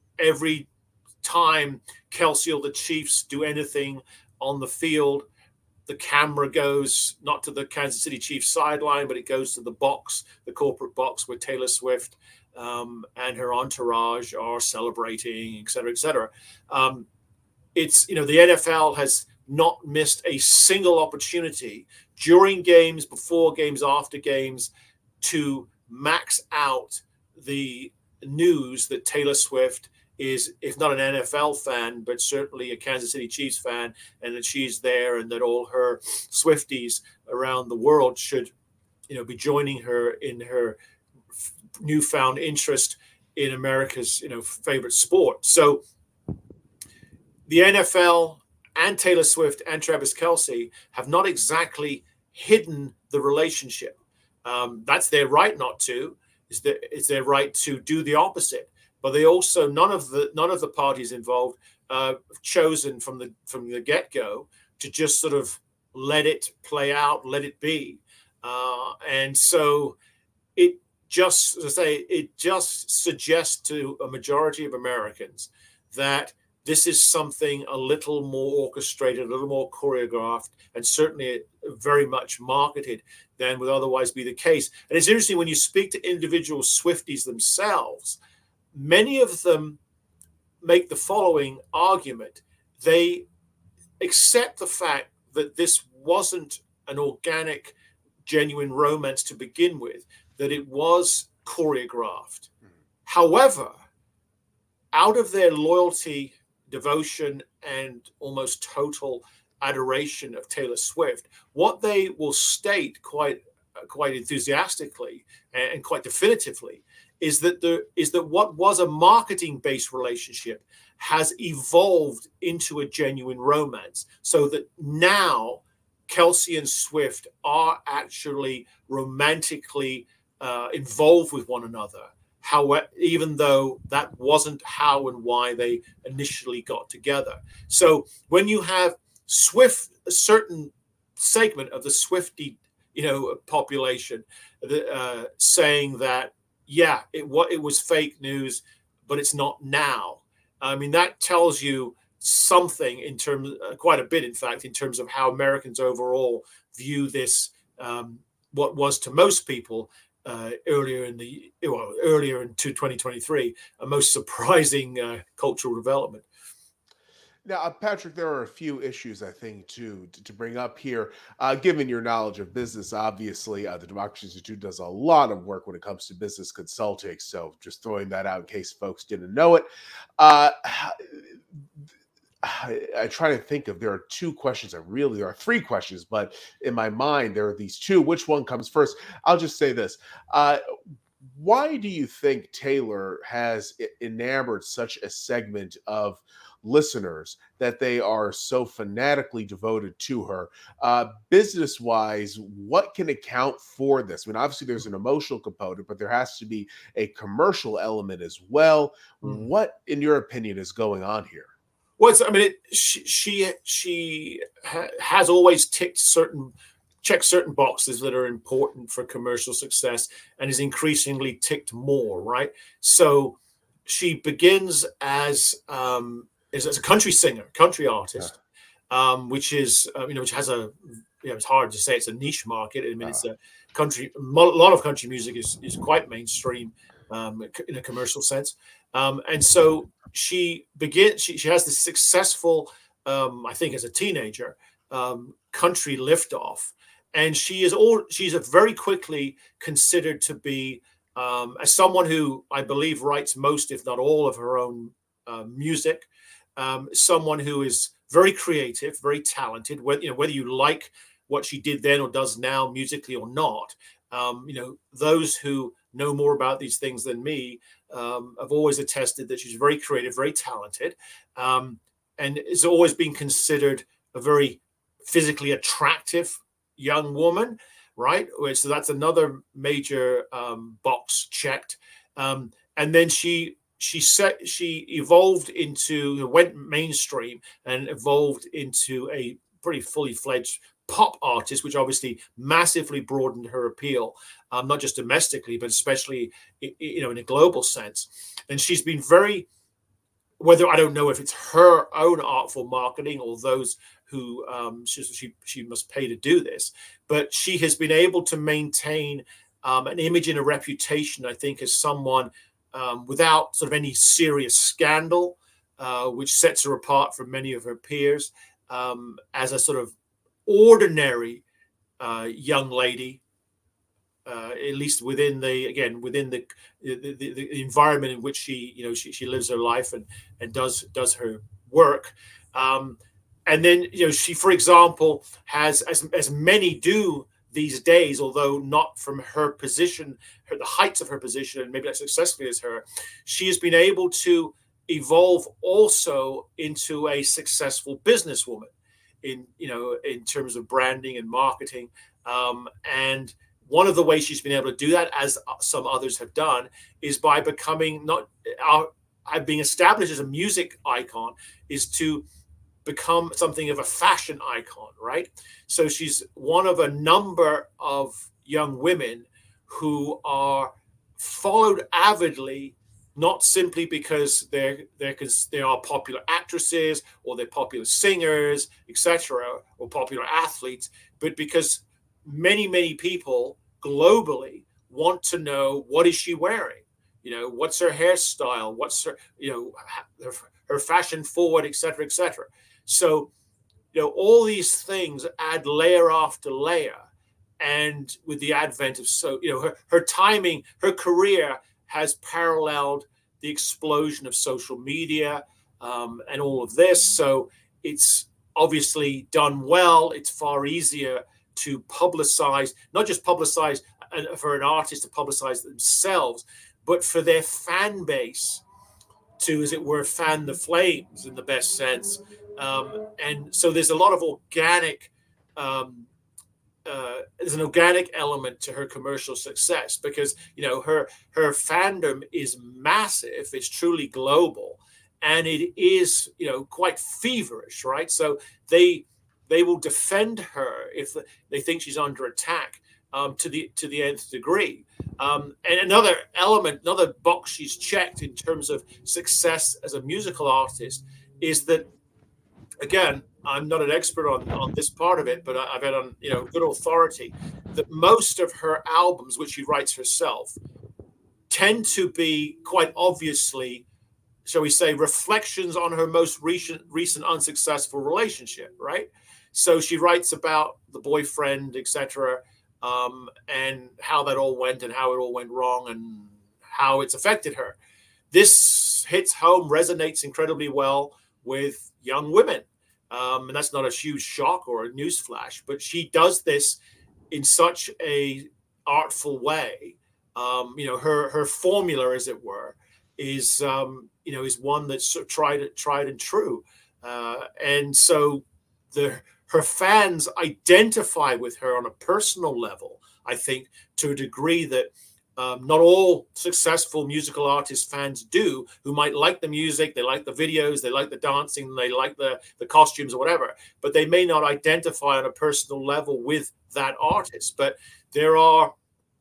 every time Kelce or the Chiefs do anything on the field, the camera goes not to the Kansas City Chiefs sideline, but it goes to the box, the corporate box, where Taylor Swift um, and her entourage are celebrating, et cetera, et cetera. Um, it's, you know, the N F L has not missed a single opportunity during games, before games, after games, to max out the news that Taylor Swift is, if not an N F L fan, but certainly a Kansas City Chiefs fan, and that she's there, and that all her Swifties around the world should, you know, be joining her in her newfound interest in America's, you know, favorite sport. So the N F L and Taylor Swift and Travis Kelce have not exactly hidden the relationship. Um, that's their right not to. It's their, it's their right to do the opposite. But they also, none of the none of the parties involved uh, chosen from the from the get-go to just sort of let it play out, let it be. Uh, and so it just, as I say, it just suggests to a majority of Americans that this is something a little more orchestrated, a little more choreographed, and certainly very much marketed than would otherwise be the case. And it's interesting when you speak to individual Swifties themselves, many of them make the following argument. They accept the fact that this wasn't an organic, genuine romance to begin with, that it was choreographed. Mm-hmm. However, out of their loyalty, devotion, and almost total adoration of Taylor Swift, what they will state quite quite enthusiastically and quite definitively is that there is that what was a marketing-based relationship has evolved into a genuine romance, so that now Kelsey and Swift are actually romantically uh, involved with one another. However, even though that wasn't how and why they initially got together. So when you have Swift, a certain segment of the Swiftie, you know, population, uh, saying that, yeah, it what it was fake news, but it's not now. I mean, that tells you something in terms, uh, quite a bit, in fact, in terms of how Americans overall view this. Um, what was to most people uh, earlier in the well, earlier into twenty twenty-three, a most surprising uh, cultural development. Now, uh, Patrick, there are a few issues, I think, too, to, to bring up here. Uh, given your knowledge of business, obviously, uh, the Democracy Institute does a lot of work when it comes to business consulting. So just throwing that out in case folks didn't know it. Uh, I, I try to think of, there are two questions, that really are three questions, but in my mind, there are these two. Which one comes first? I'll just say this. Uh, why do you think Taylor has enamored such a segment of listeners that they are so fanatically devoted to her? Uh, business wise, what can account for this? I mean, obviously there's an emotional component, but there has to be a commercial element as well. Mm. What, in your opinion, is going on here? Well, it's, I mean, it, she she, she ha has always ticked certain, checked certain boxes that are important for commercial success, and is increasingly ticked more, right? So she begins as um, as, as a country singer, country artist, yeah. um, which is uh, you know which has a you know it's hard to say it's a niche market. I mean, uh. it's a country. A lot of country music is is quite mainstream um, in a commercial sense. Um, and so she begins, she, she has this successful, um, I think as a teenager, um, country liftoff. And she is all, she's a very quickly considered to be, um, as someone who I believe writes most, if not all, of her own uh, music, um, someone who is very creative, very talented, whether, you know, whether you like what she did then or does now musically or not. Um, you know, those who know more about these things than me um, have always attested that she's very creative, very talented, um, and has always been considered a very physically attractive young woman, right? So that's another major um, box checked. Um, and then she she set she evolved into went mainstream and evolved into a pretty fully fledged pop artist, which obviously massively broadened her appeal, um, not just domestically, but especially, you know, in a global sense. And she's been very, whether I don't know if it's her own artful marketing or those who um, she, she, she must pay to do this, but she has been able to maintain um, an image and a reputation, I think, as someone um, without sort of any serious scandal, uh, which sets her apart from many of her peers, um, as a sort of ordinary uh, young lady, uh, at least within the again within the the, the the environment in which she you know she, she lives her life and and does does her work, um, and then you know she, for example, has as as many do these days, although not from her position, her, the heights of her position, and maybe not successfully as her, she has been able to evolve also into a successful businesswoman. In you know, in terms of branding and marketing, um, and one of the ways she's been able to do that, as some others have done, is by becoming not uh, being established as a music icon, is to become something of a fashion icon, right? So she's one of a number of young women who are followed avidly, not simply because they're they're they are popular actresses or they're popular singers, et cetera, or popular athletes, but because many many people globally want to know, what is she wearing? You know, what's her hairstyle? What's her, you know, her, her fashion forward, et cetera, et cetera. So, you know, all these things add layer after layer. And with the advent of, so, you know, her, her timing, her career has paralleled the explosion of social media um, and all of this. So it's obviously done well. It's far easier to publicize, not just publicize for an artist to publicize themselves, but for their fan base to, as it were, fan the flames in the best sense. Um, and so there's a lot of organic, um, uh, there's an organic element to her commercial success, because, you know, her her fandom is massive. It's truly global, and it is, you know, quite feverish, right? So they they will defend her if they think she's under attack um, to the to the nth degree. Um, and another element, another box she's checked in terms of success as a musical artist is that, again, I'm not an expert on, on this part of it, but I've had on, you know, good authority that most of her albums, which she writes herself, tend to be quite obviously, shall we say, reflections on her most recent recent unsuccessful relationship, right? So she writes about the boyfriend, et cetera, um, and how that all went and how it all went wrong and how it's affected her. This hits home, resonates incredibly well with young women. Um, and that's not a huge shock or a newsflash, but she does this in such a artful way. Um, you know, her her formula, as it were, is um, you know is one that's sort of tried tried and true, uh, and so the her fans identify with her on a personal level, I think, to a degree that um, not all successful musical artist fans do, who might like the music, they like the videos, they like the dancing, they like the, the costumes or whatever, but they may not identify on a personal level with that artist. But there are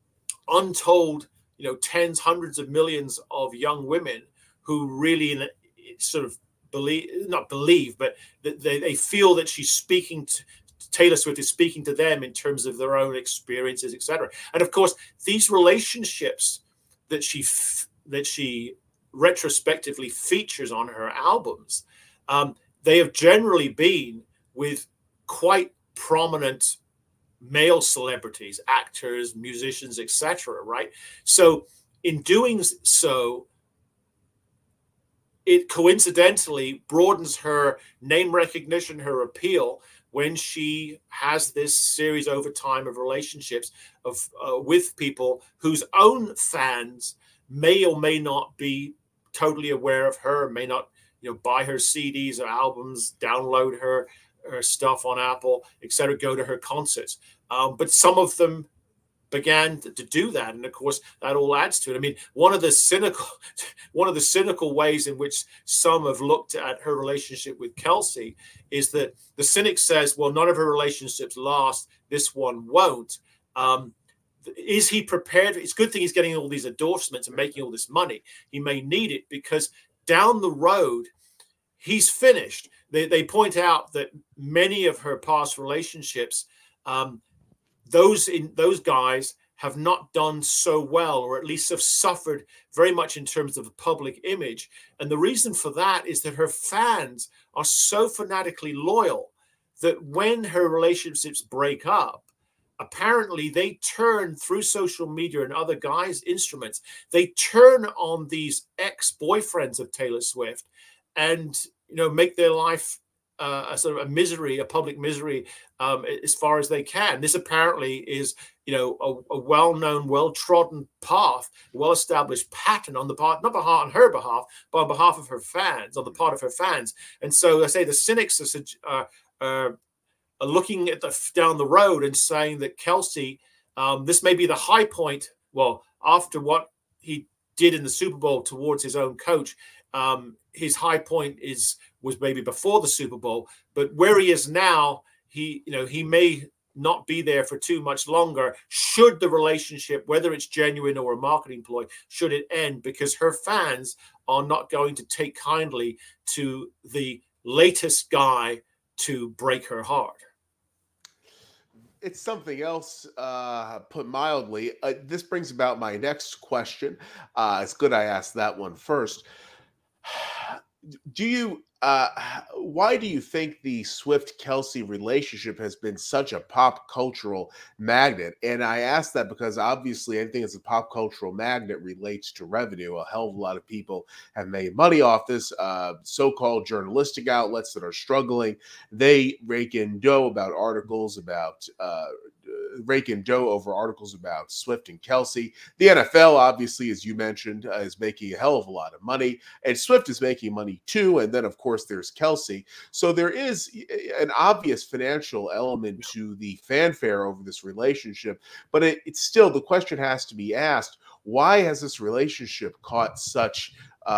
untold, you know, tens, hundreds of millions of young women who really in a, sort of believe, not believe, but they, they feel that she's speaking to, Taylor Swift is speaking to them in terms of their own experiences, et cetera. And of course, these relationships that she that she retrospectively features on her albums, um, they have generally been with quite prominent male celebrities, actors, musicians, et cetera. Right? So in doing so, it coincidentally broadens her name recognition, her appeal, when she has this series over time of relationships of uh, with people whose own fans may or may not be totally aware of her, may not, you know, buy her C Ds or albums, download her, her stuff on Apple, et cetera, go to her concerts. Um, but some of them began to, to do that, and of course that all adds to it. I mean, one of the cynical, one of the cynical ways in which some have looked at her relationship with Kelsey is that the cynic says, "Well, none of her relationships last. This one won't." Um, is he prepared? It's a good thing he's getting all these endorsements and making all this money. He may need it because down the road, he's finished. They, they point out that many of her past relationships, um, those in those guys have not done so well, or at least have suffered very much in terms of the public image. And the reason for that is that her fans are so fanatically loyal that when her relationships break up, apparently they turn through social media and other guys' instruments, they turn on these ex-boyfriends of Taylor Swift and, you know, make their life Uh, a sort of a misery, a public misery, um, as far as they can. This apparently is, you know, a, a well-known, well-trodden path, well-established pattern on the part, not on her behalf, but on behalf of her fans, on the part of her fans. And so I say the cynics are, uh, uh, are looking at the down the road and saying that Kelsey, um, this may be the high point. Well, after what he did in the Super Bowl towards his own coach, um, his high point is was maybe before the Super Bowl, but where he is now, he you know he may not be there for too much longer should the relationship, whether it's genuine or a marketing ploy, should it end, because her fans are not going to take kindly to the latest guy to break her heart. It's something else, uh, put mildly. Uh, this brings about my next question. Uh, it's good I asked that one first. Do you, uh, why do you think the Swift Kelsey relationship has been such a pop cultural magnet? And I ask that because obviously anything that's a pop cultural magnet relates to revenue. A hell of a lot of people have made money off this. Uh, so-called journalistic outlets that are struggling, they rake in dough about articles about uh, rake in dough over articles about Swift and Kelsey. The N F L, obviously, as you mentioned, uh, is making a hell of a lot of money, and Swift is making money too. And then, of course, there's Kelsey. So there is an obvious financial element to the fanfare over this relationship. But it, it's still, the question has to be asked: why has this relationship caught such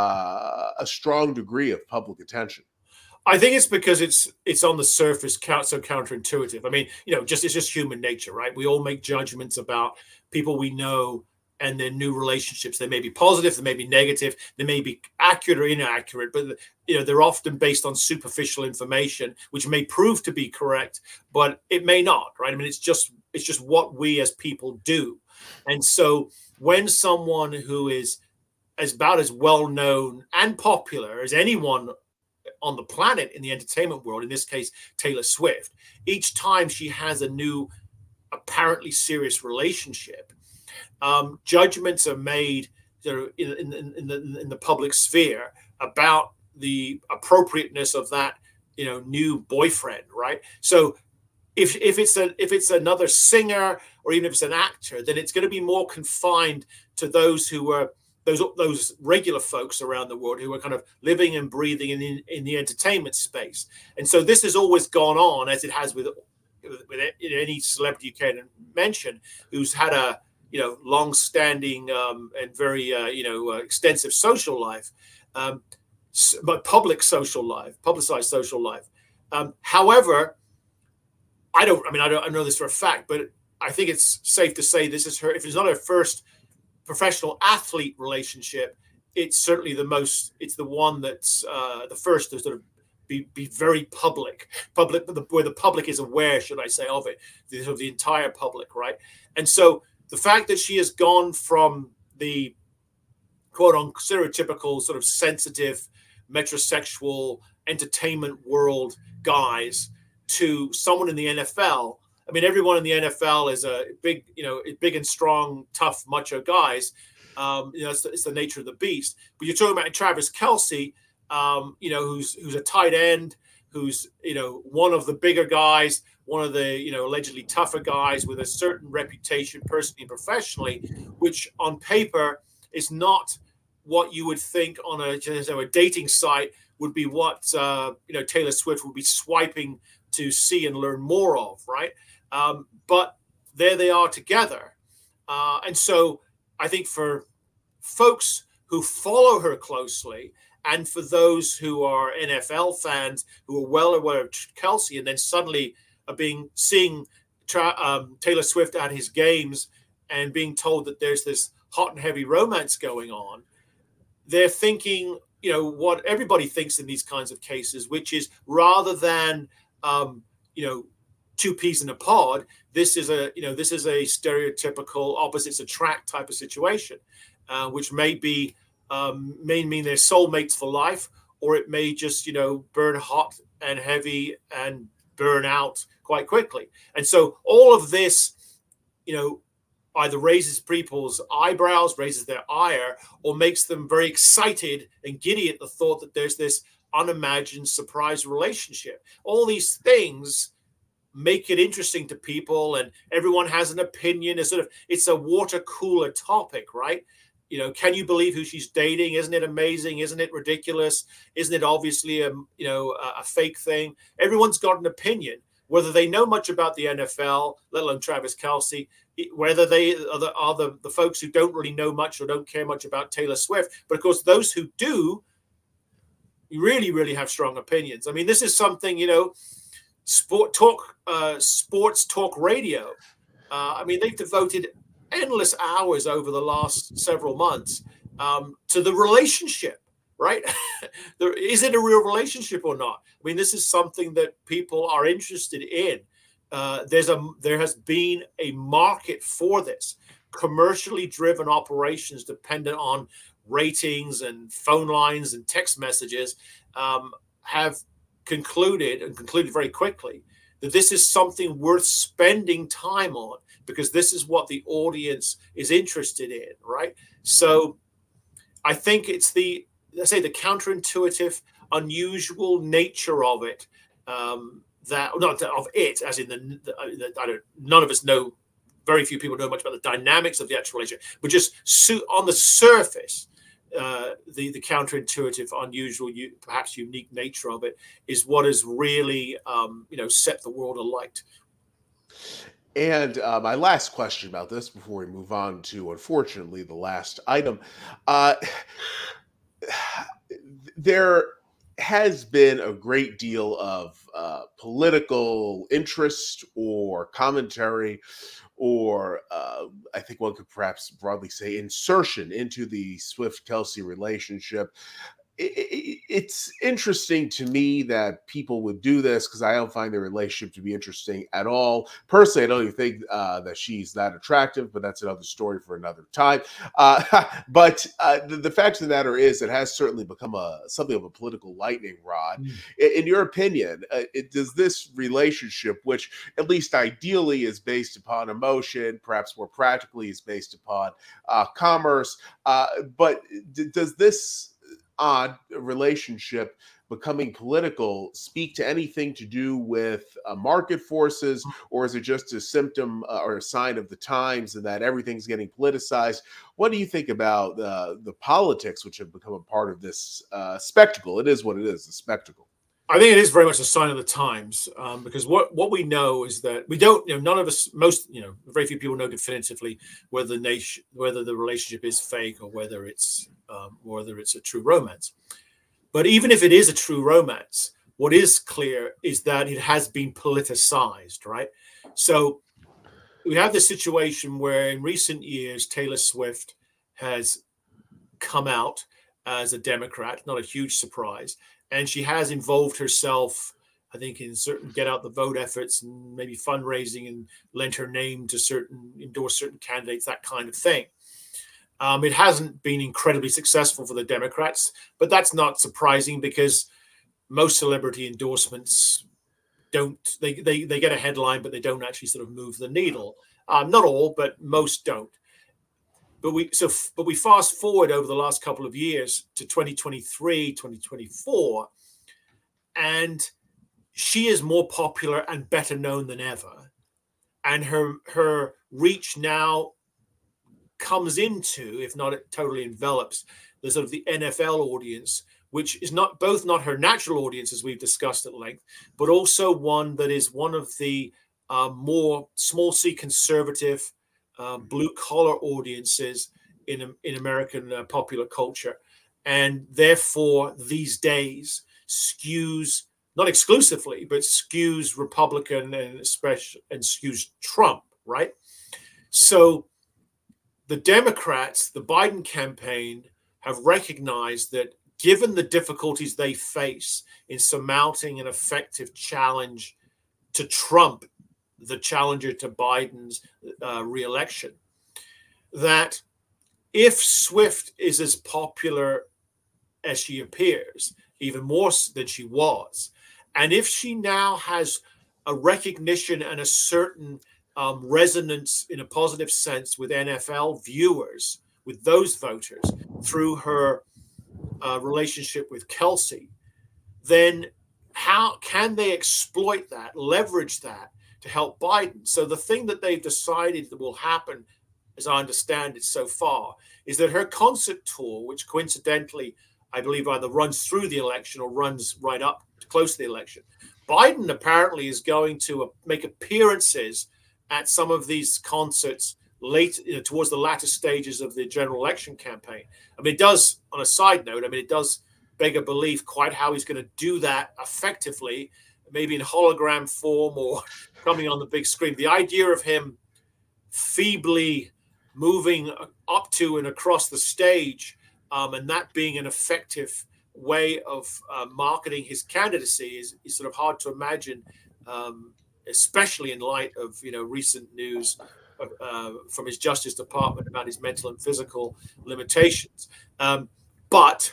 uh, a strong degree of public attention? I think it's because it's it's on the surface so counterintuitive. I mean, you know, just it's just human nature, right? We all make judgments about people we know and their new relationships. They may be positive, they may be negative, they may be accurate or inaccurate, but you know, they're often based on superficial information, which may prove to be correct, but it may not, right? I mean, it's just it's just what we as people do. And so when someone who is as about as well known and popular as anyone on the planet in the entertainment world, in this case Taylor Swift, each time she has a new apparently serious relationship, um, judgments are made you know, in, in, in, the, in the public sphere about the appropriateness of that you know new boyfriend, right? So if if it's a if it's another singer or even if it's an actor, then it's going to be more confined to those who are those those regular folks around the world who are kind of living and breathing in the, in the entertainment space. And so this has always gone on, as it has with with any celebrity you can mention, who's had a you know long-standing um, and very uh, you know uh, extensive social life, um, but public social life, publicized social life. Um, however, I don't. I mean, I don't I know this for a fact, but I think it's safe to say this is her. If it's not her first professional athlete relationship, it's certainly the most, it's the one that's uh, the first to sort of be, be very public, public, where the public is aware, should I say, of it, the, of the entire public, right? And so the fact that she has gone from the quote unquote stereotypical sort of sensitive metrosexual entertainment world guys to someone in the N F L. I mean, everyone in the N F L is a big, you know, big and strong, tough, macho guys. Um, you know, it's the, it's the nature of the beast. But you're talking about Travis Kelsey, um, you know, who's who's a tight end, who's you know one of the bigger guys, one of the you know allegedly tougher guys with a certain reputation, personally and professionally, which on paper is not what you would think on a you know, a dating site would be what uh, you know Taylor Swift would be swiping to see and learn more of, right? Um, but there they are together. Uh, and so I think for folks who follow her closely and for those who are N F L fans who are well aware of Kelsey and then suddenly are being seeing um, Taylor Swift at his games and being told that there's this hot and heavy romance going on, they're thinking, you know, what everybody thinks in these kinds of cases, which is rather than, um, you know, two peas in a pod, this is a you know this is a stereotypical opposites attract type of situation, uh, which may be um, may mean they're soulmates for life, or it may just you know burn hot and heavy and burn out quite quickly. And so all of this, you know, either raises people's eyebrows, raises their ire, or makes them very excited and giddy at the thought that there's this unimagined surprise relationship. All these things make it interesting to people, and everyone has an opinion. It's sort of it's a water cooler topic, right? You know, can you believe who she's dating? Isn't it amazing? Isn't it ridiculous? Isn't it obviously a you know a, a fake thing? Everyone's got an opinion, whether they know much about the N F L, let alone Travis Kelsey, whether they are the, are the the folks who don't really know much or don't care much about Taylor Swift. But of course, those who do really, really have strong opinions. I mean, this is something, you know, sport talk, uh, sports talk radio. Uh, I mean, they've devoted endless hours over the last several months um, to the relationship, right? there, is it a real relationship or not? I mean, this is something that people are interested in. Uh, there's a there has been a market for this. Commercially driven operations dependent on ratings and phone lines and text messages um, have concluded and concluded very quickly that this is something worth spending time on, because this is what the audience is interested in, right? So I think it's the, let's say, the counterintuitive, unusual nature of it, um, that, not of it, as in the, the, I don't, none of us know, very few people know much about the dynamics of the actual relationship, but just on the surface, uh, the, the counterintuitive, unusual, perhaps unique nature of it is what has really, um, you know, set the world alight. And uh, my last question about this before we move on to, unfortunately, the last item. Uh, there has been a great deal of uh, political interest or commentary, or uh, I think one could perhaps broadly say insertion into the Swift-Kelce relationship. It's interesting to me that people would do this, because I don't find the relationship to be interesting at all. Personally, I don't even think uh, that she's that attractive, but that's another story for another time. Uh, but uh, the, the fact of the matter is, it has certainly become a something of a political lightning rod. Mm. In, in your opinion, uh, it, does this relationship, which at least ideally is based upon emotion, perhaps more practically is based upon uh, commerce, uh, but d- does this odd relationship becoming political speak to anything to do with uh, market forces, or is it just a symptom uh, or a sign of the times and that everything's getting politicized? What do you think about uh, the politics which have become a part of this uh, spectacle? It is what it is, a spectacle. I think it is very much a sign of the times, um, because what, what we know is that we don't, you know, none of us, most, you know, very few people know definitively whether the nation, whether the relationship is fake or whether it's, um, whether it's a true romance. But even if it is a true romance, what is clear is that it has been politicized, right? So we have this situation where in recent years, Taylor Swift has come out as a Democrat, not a huge surprise. And she has involved herself, I think, in certain get out the vote efforts and maybe fundraising, and lent her name to certain, endorse certain candidates, that kind of thing. Um, it hasn't been incredibly successful for the Democrats, but that's not surprising, because most celebrity endorsements don't, they, they, they get a headline, but they don't actually sort of move the needle. Um, not all, but most don't. But we so but we fast forward over the last couple of years to twenty twenty-three, twenty twenty-four, and she is more popular and better known than ever. And her her reach now comes into, if not it totally envelops, the sort of the N F L audience, which is not both not her natural audience, as we've discussed at length, but also one that is one of the uh, more small c conservative, Uh, blue collar audiences in in American uh, popular culture, and therefore these days skews, not exclusively, but skews Republican and especially and skews Trump, right? So the Democrats, the Biden campaign, have recognized that given the difficulties they face in surmounting an effective challenge to Trump, the challenger to Biden's uh, re-election, that if Swift is as popular as she appears, even more than she was, and if she now has a recognition and a certain um, resonance in a positive sense with N F L viewers, with those voters, through her uh, relationship with Kelce, then how can they exploit that, leverage that, to help Biden? So the thing that they've decided that will happen, as I understand it so far, is that her concert tour, which coincidentally, I believe either runs through the election or runs right up to close to the election, Biden apparently is going to uh, make appearances at some of these concerts late, you know, towards the latter stages of the general election campaign. I mean, it does, on a side note, I mean, it does beggar belief quite how he's going to do that effectively, maybe in hologram form or coming on the big screen. The idea of him feebly moving up to and across the stage, um, and that being an effective way of uh, marketing his candidacy is, is sort of hard to imagine, um, especially in light of, you know, recent news uh, from his Justice Department about his mental and physical limitations. Um, but,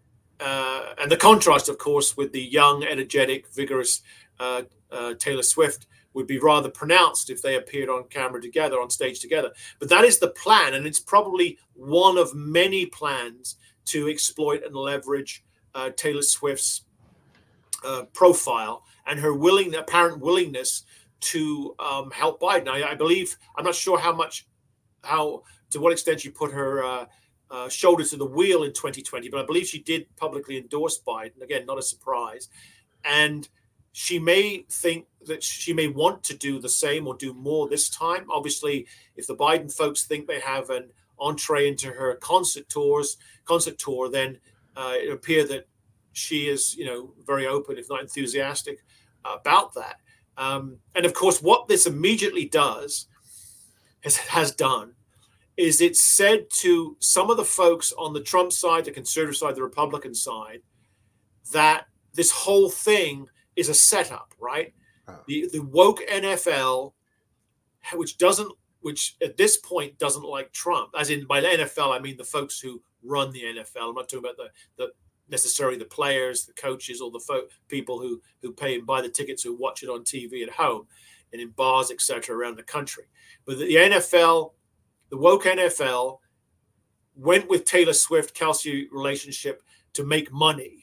uh, and the contrast, of course, with the young, energetic, vigorous uh, uh, Taylor Swift would be rather pronounced if they appeared on camera together, on stage together. But that is the plan, and it's probably one of many plans to exploit and leverage uh, Taylor Swift's uh, profile and her willing, apparent willingness to um, help Biden. I, I believe, I'm not sure how much, how, to what extent she put her uh, uh, shoulder to the wheel in twenty twenty, but I believe she did publicly endorse Biden. Again, not a surprise. And she may think that she may want to do the same or do more this time. Obviously, if the Biden folks think they have an entree into her concert tours, concert tour, then uh, it appears that she is, you know, very open, if not enthusiastic, about that. Um, and of course, what this immediately does, has, has done, is it said to some of the folks on the Trump side, the conservative side, the Republican side, that this whole thing is a setup, right? Oh. The the woke N F L, which doesn't, which at this point doesn't like Trump, as in by the N F L, I mean the folks who run the N F L. I'm not talking about the, the necessarily the players, the coaches, or the folk, people who who pay and buy the tickets, who watch it on T V at home and in bars, et cetera, around the country. But the N F L, the woke N F L, went with Taylor Swift-Kelsey relationship to make money.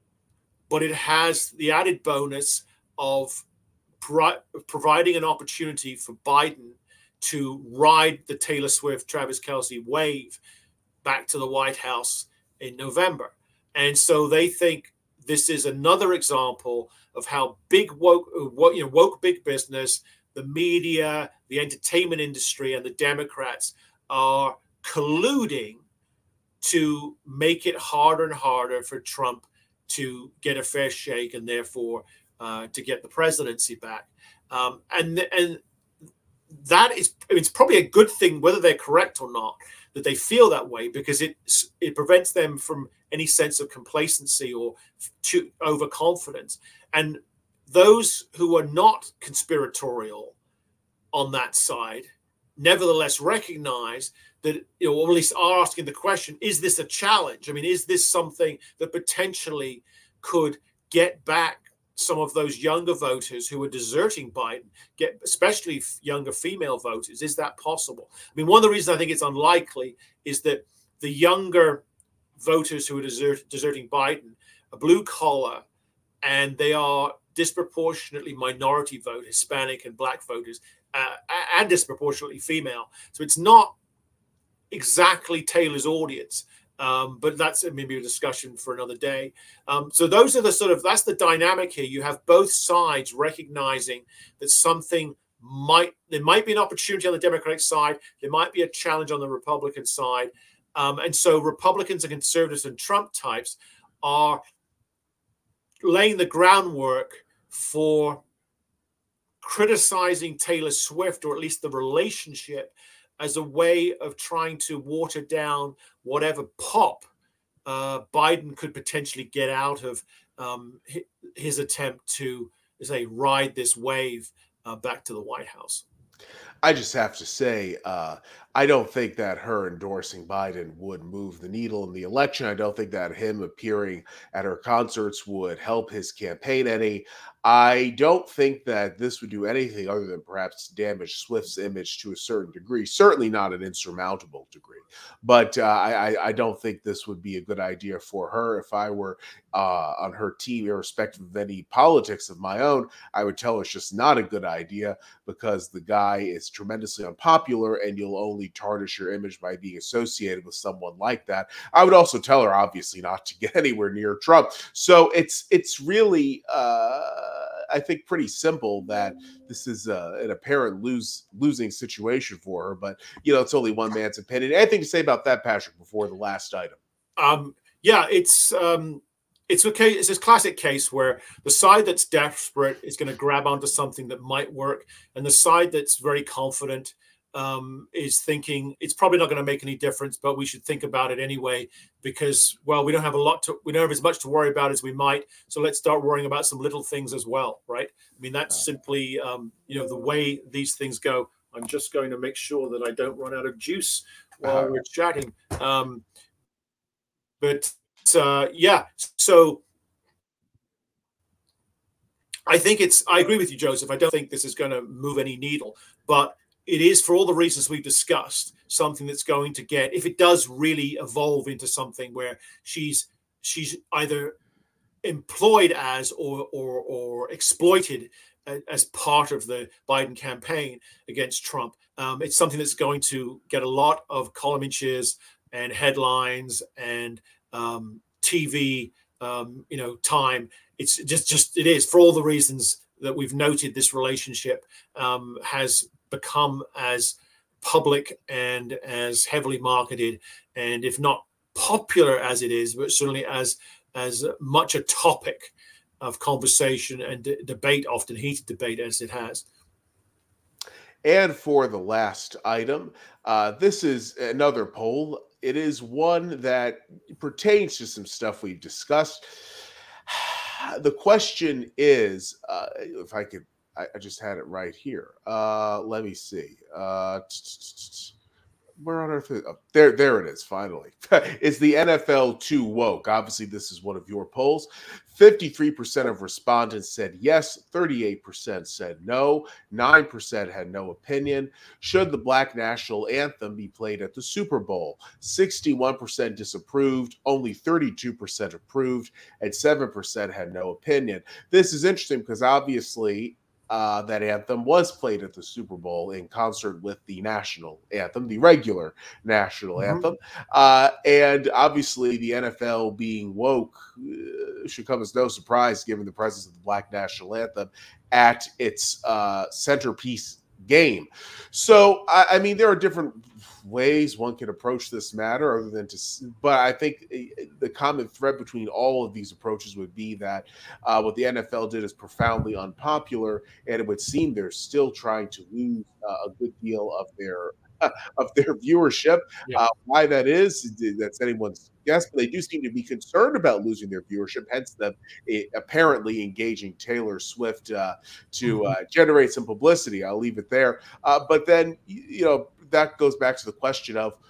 But it has the added bonus of pro providing an opportunity for Biden to ride the Taylor Swift-Travis Kelce wave back to the White House in November. And so they think this is another example of how big woke, you know, woke big business, the media, the entertainment industry, and the Democrats are colluding to make it harder and harder for Trump to get a fair shake and therefore uh, to get the presidency back. Um, and and that is, I mean, it's probably a good thing, whether they're correct or not, that they feel that way, because it it prevents them from any sense of complacency or too overconfidence. And those who are not conspiratorial on that side nevertheless recognize that, you know, or at least are asking the question, is this a challenge? I mean, is this something that potentially could get back some of those younger voters who are deserting Biden, get especially younger female voters? Is that possible? I mean, one of the reasons I think it's unlikely is that the younger voters who are desert, deserting Biden are blue collar, and they are disproportionately minority vote, Hispanic and black voters, uh, and disproportionately female. So it's not exactly Taylor's audience. Um, but that's maybe a discussion for another day. Um, so those are the sort of, that's the dynamic here. You have both sides recognizing that something might, there might be an opportunity on the Democratic side. There might be a challenge on the Republican side. Um, and so Republicans and conservatives and Trump types are laying the groundwork for criticizing Taylor Swift, or at least the relationship, as a way of trying to water down whatever pop uh, Biden could potentially get out of um, his attempt to, say, ride this wave uh, back to the White House. I just have to say, uh, I don't think that her endorsing Biden would move the needle in the election. I don't think that him appearing at her concerts would help his campaign any. I don't think that this would do anything other than perhaps damage Swift's image to a certain degree, certainly not an insurmountable degree. But uh, I, I don't think this would be a good idea for her. If I were uh, on her team, irrespective of any politics of my own, I would tell her it's just not a good idea, because the guy is tremendously unpopular and you'll only tarnish your image by being associated with someone like that. I would also tell her, obviously, not to get anywhere near Trump. So it's it's really, uh, I think, pretty simple that this is uh, an apparent lose losing situation for her. But, you know, it's only one man's opinion. Anything to say about that, Patrick, before the last item? Um, yeah, it's um, it's okay. It's this classic case where the side that's desperate is going to grab onto something that might work, and the side that's very confident um, is thinking it's probably not going to make any difference, but we should think about it anyway because, well, we don't have a lot to, we don't have as much to worry about as we might. So let's start worrying about some little things as well, right? I mean, that's simply, um, you know, the way these things go. I'm just going to make sure that I don't run out of juice while uh, we're chatting. Um, but uh, yeah, so I think it's, I agree with you, Joseph. I don't think this is going to move any needle, but it is, for all the reasons we've discussed, something that's going to get, if it does really evolve into something where she's she's either employed as or or, or exploited as part of the Biden campaign against Trump, um, it's something that's going to get a lot of column inches and headlines and um, T V, um, you know, time. It's just just it is, for all the reasons that we've noted. This relationship um, has become as public and as heavily marketed, and if not popular as it is, but certainly as as much a topic of conversation and d- debate, often heated debate, as it has. And for the last item, uh, this is another poll. It is one that pertains to some stuff we've discussed. The question is, uh, if I could, I, I just had it right here. Uh, let me see. Uh, Where on earth is oh, there? There it is. Finally, is the N F L too woke? Obviously, this is one of your polls. fifty-three percent of respondents said yes. thirty-eight percent said no. nine percent had no opinion. Should the Black National Anthem be played at the Super Bowl? sixty-one percent disapproved. Only thirty-two percent approved, and seven percent had no opinion. This is interesting because obviously, Uh, that anthem was played at the Super Bowl in concert with the national anthem, the regular national mm-hmm. anthem. Uh, and obviously, the N F L being woke uh, should come as no surprise given the presence of the Black National Anthem at its uh, centerpiece game. So, I, I mean, there are different ways one can approach this matter other than to, but I think the common thread between all of these approaches would be that uh, what the N F L did is profoundly unpopular, and it would seem they're still trying to lose uh, a good deal of their of their viewership. Yeah. Uh, why that is, that's anyone's guess, but they do seem to be concerned about losing their viewership, hence them uh, apparently engaging Taylor Swift uh, to uh, generate some publicity. I'll leave it there. Uh, but then, you know, that goes back to the question of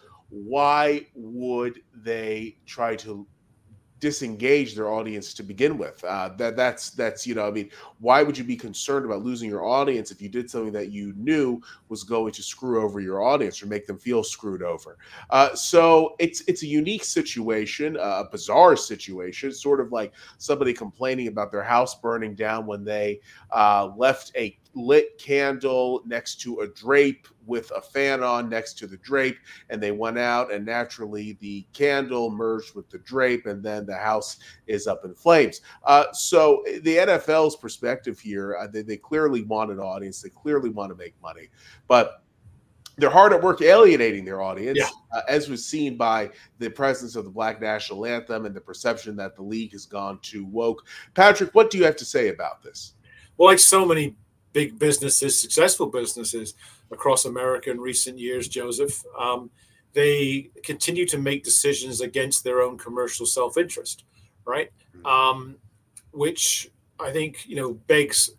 why would they try to disengage their audience to begin with? Uh, that that's that's you know, I mean, why would you be concerned about losing your audience if you did something that you knew was going to screw over your audience or make them feel screwed over? Uh, so it's it's a unique situation, uh, a bizarre situation, sort of like somebody complaining about their house burning down when they uh, left a lit candle next to a drape with a fan on next to the drape, and they went out and naturally the candle merged with the drape, and then the house is up in flames. Uh, so the N F L's perspective here, uh, they, they clearly want an audience. They clearly want to make money, but they're hard at work alienating their audience, yeah. uh, as was seen by the presence of the Black National Anthem and the perception that the league has gone too woke. Patrick, what do you have to say about this? Well, like so many big businesses, successful businesses across America in recent years, Joseph, um, they continue to make decisions against their own commercial self-interest, right? Um, which I think, you know, begs,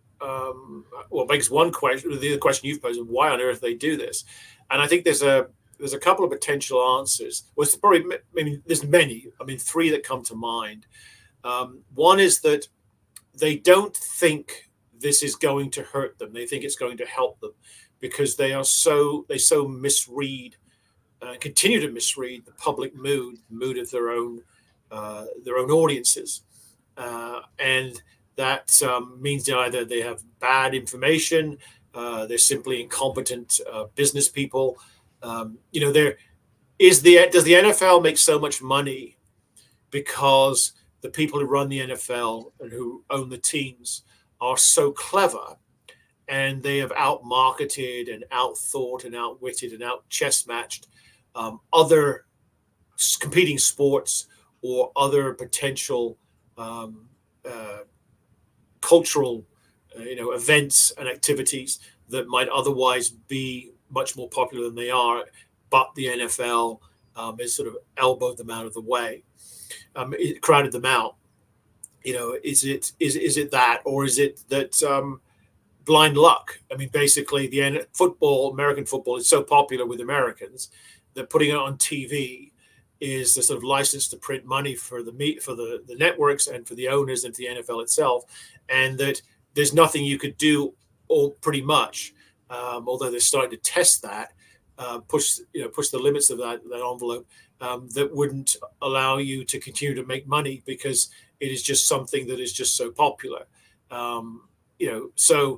um, well, begs one question, the question you've posed, why on earth they do this? And I think there's a there's a couple of potential answers. Well, it's probably, I mean, there's many. I mean, three that come to mind. Um, one is that they don't think this is going to hurt them. They think it's going to help them because they are so they so misread, uh, continue to misread the public mood, the mood of their own uh, their own audiences, uh, and that um, means either they have bad information, uh, they're simply incompetent uh, business people. Um, you know, there is the does the N F L make so much money because the people who run the N F L and who own the teams are so clever, and they have out-marketed and out-thought and outwitted and out-chess-matched um, other competing sports or other potential um, uh, cultural, uh, you know, events and activities that might otherwise be much more popular than they are, but the N F L um, has sort of elbowed them out of the way, um, it crowded them out. You know, is it is is it that, or is it that um, blind luck? I mean, basically, the N- football, American football, is so popular with Americans that putting it on T V is the sort of license to print money for the meet for the, the networks and for the owners and for the N F L itself, and that there's nothing you could do, or pretty much, um, although they're starting to test that, uh, push you know push the limits of that that envelope, um, that wouldn't allow you to continue to make money because it is just something that is just so popular. Um, you know, so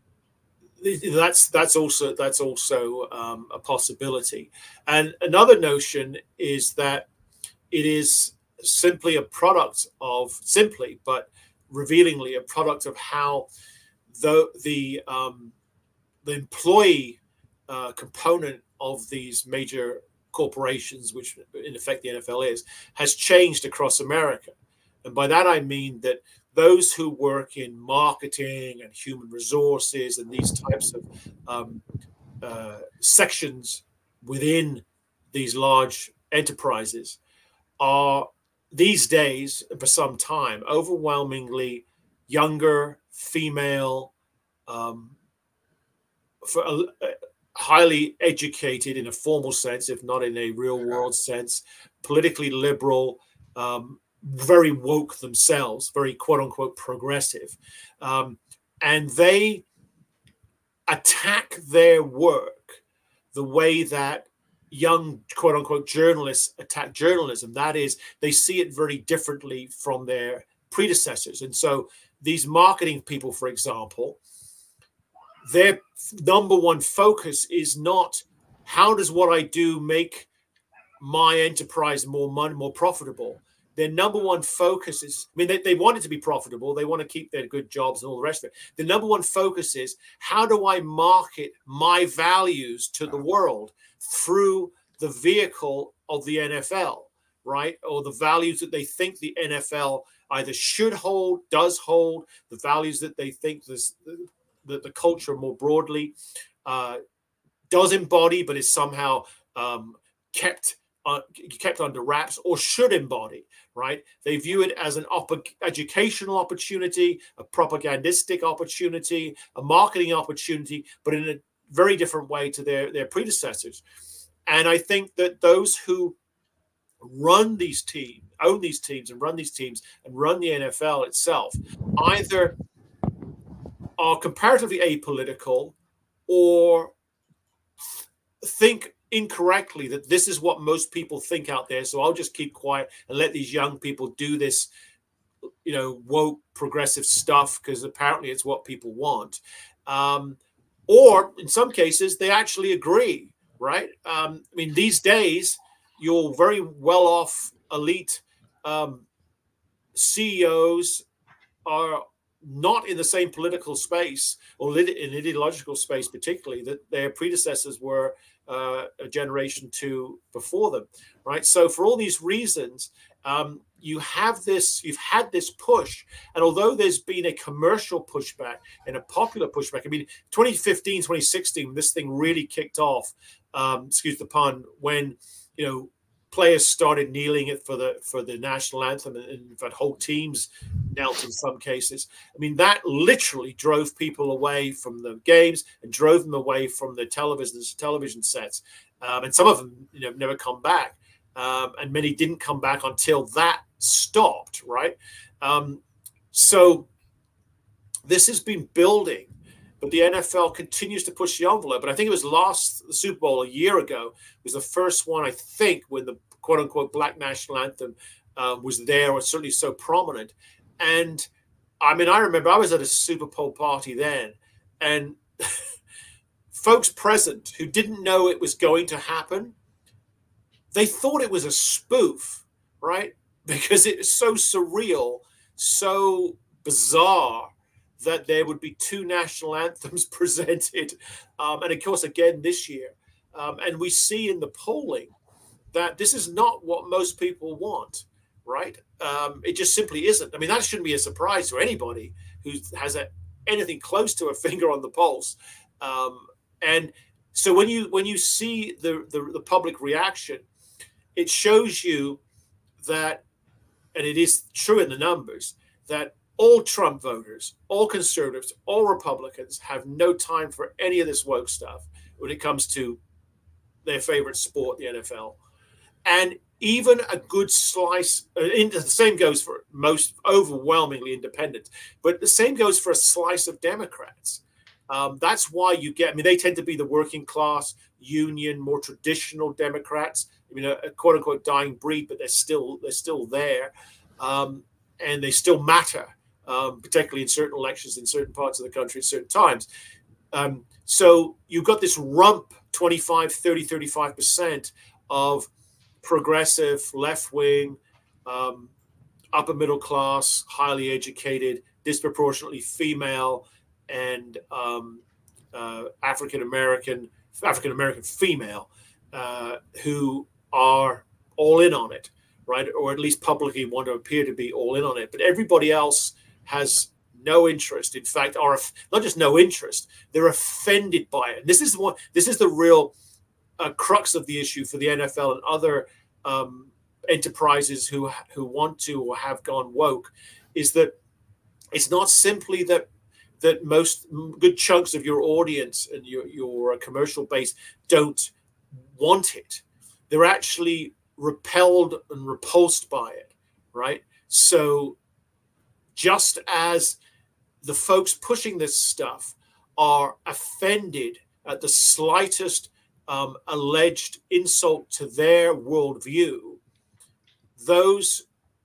that's that's also that's also um, a possibility. And another notion is that it is simply a product of simply, but revealingly a product of how the the um, the employee uh, component of these major corporations, which in effect the N F L is, has changed across America. And by that I mean that those who work in marketing and human resources and these types of um, uh, sections within these large enterprises are these days, for some time, overwhelmingly younger, female, um, for a, a highly educated in a formal sense, if not in a real world sense, politically liberal, um, very woke themselves, very quote unquote progressive. Um, and they attack their work the way that young quote unquote journalists attack journalism. That is, they see it very differently from their predecessors. And so these marketing people, for example, their number one focus is not how does what I do make my enterprise more money, more profitable. Their number one focus is, I mean, they, they want it to be profitable. They want to keep their good jobs and all the rest of it. The number one focus is how do I market my values to the world through the vehicle of the N F L, right? Or the values that they think the N F L either should hold, does hold, the values that they think this, that the culture more broadly uh, does embody, but is somehow um, kept uh, kept under wraps or should embody, right? They view it as an op- educational opportunity, a propagandistic opportunity, a marketing opportunity, but in a very different way to their, their predecessors. And I think that those who run these teams, own these teams and run these teams and run the N F L itself, either are comparatively apolitical or think incorrectly that this is what most people think out there, so I'll just keep quiet and let these young people do this, you know, woke progressive stuff because apparently it's what people want. Um, or in some cases, they actually agree, right? Um, I mean, these days, your very well-off elite um, C E Os are not in the same political space or in ideological space, particularly, that their predecessors were uh, a generation two before them, right? So for all these reasons, um, you have this, you've had this push. And although there's been a commercial pushback and a popular pushback, I mean, twenty fifteen, twenty sixteen, this thing really kicked off, um, excuse the pun, when, you know, players started kneeling it for the for the national anthem, and in fact, whole teams knelt in some cases. I mean, that literally drove people away from the games and drove them away from the television television sets. Um, and some of them, you know, never come back, um, and many didn't come back until that stopped. Right. Um, so this has been building. But the N F L continues to push the envelope. And I think it was last the Super Bowl a year ago was the first one, I think, when the quote unquote Black National Anthem um, was there, or certainly so prominent. And I mean, I remember I was at a Super Bowl party then, and folks present who didn't know it was going to happen, they thought it was a spoof, right? Because it was so surreal, so bizarre, that there would be two national anthems presented. Um, and of course, again, this year. Um, and we see in the polling that this is not what most people want, right? Um, it just simply isn't. I mean, that shouldn't be a surprise to anybody who has a, anything close to a finger on the pulse. Um, and so when you when you see the, the the public reaction, it shows you that, and it is true in the numbers, that all Trump voters, all conservatives, all Republicans have no time for any of this woke stuff when it comes to their favorite sport, the N F L. And even a good slice, uh, the same goes for most overwhelmingly independents, but the same goes for a slice of Democrats. Um, that's why you get, I mean, they tend to be the working class, union, more traditional Democrats. I mean, a, a quote unquote dying breed, but they're still, they're still there. Um, and they still matter, um, particularly in certain elections in certain parts of the country at certain times. Um, so you've got this rump, twenty-five, thirty, thirty-five percent of progressive, left-wing, um, upper middle class, highly educated, disproportionately female, and um, uh, African American, African American female, uh, who are all in on it, right? Or at least publicly want to appear to be all in on it. But everybody else has no interest. In fact, are not just no interest; they're offended by it. And this is one. This is the real uh, crux of the issue for the N F L and other um, enterprises who who want to or have gone woke, is that it's not simply that that most good chunks of your audience and your your commercial base don't want it. They're actually repelled and repulsed by it, right? So just as the folks pushing this stuff are offended at the slightest um, alleged insult to their worldview, those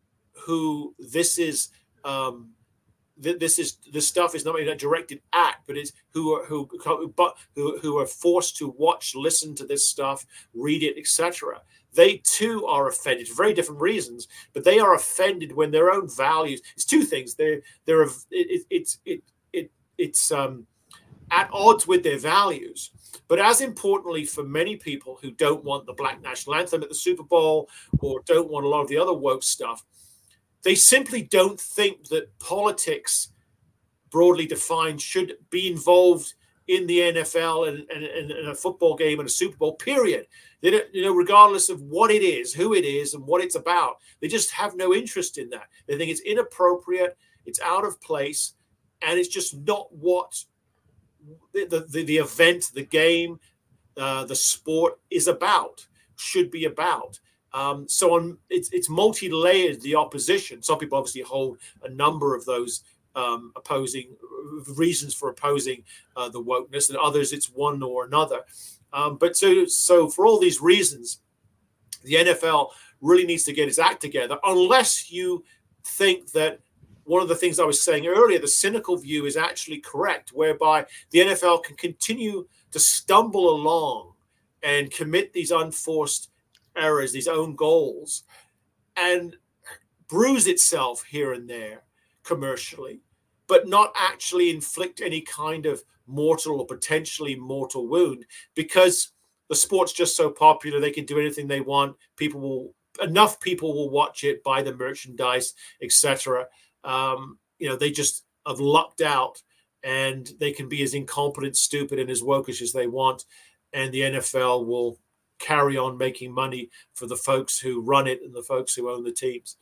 who this is um, th- this is this stuff is not only directed at, but it's who are who but who who are forced to watch, listen to this stuff, read it, et cetera. They too are offended for very different reasons, but they are offended when their own values. It's two things. They're they're it, it, it's it it it's um, at odds with their values. But as importantly, for many people who don't want the Black National Anthem at the Super Bowl or don't want a lot of the other woke stuff, they simply don't think that politics, broadly defined, should be involved in the N F L and, and, and a football game and a Super Bowl, period. They don't, you know, regardless of what it is, who it is, and what it's about, they just have no interest in that. They think it's inappropriate, it's out of place, and it's just not what the, the, the event, the game, uh, the sport is about, should be about. Um, so on, it's, it's multi-layered, the opposition. Some people obviously hold a number of those um, opposing reasons for opposing uh, the wokeness, and others it's one or another. Um, but so, so for all these reasons, the N F L really needs to get its act together, unless you think that one of the things I was saying earlier, the cynical view, is actually correct, whereby the N F L can continue to stumble along and commit these unforced errors, these own goals, and bruise itself here and there commercially, but not actually inflict any kind of mortal or potentially mortal wound, because the sport's just so popular, they can do anything they want. People will, enough people will watch it, buy the merchandise, et cetera. Um, you know, they just have lucked out, and they can be as incompetent, stupid, and as wokish as they want, and the N F L will carry on making money for the folks who run it and the folks who own the teams.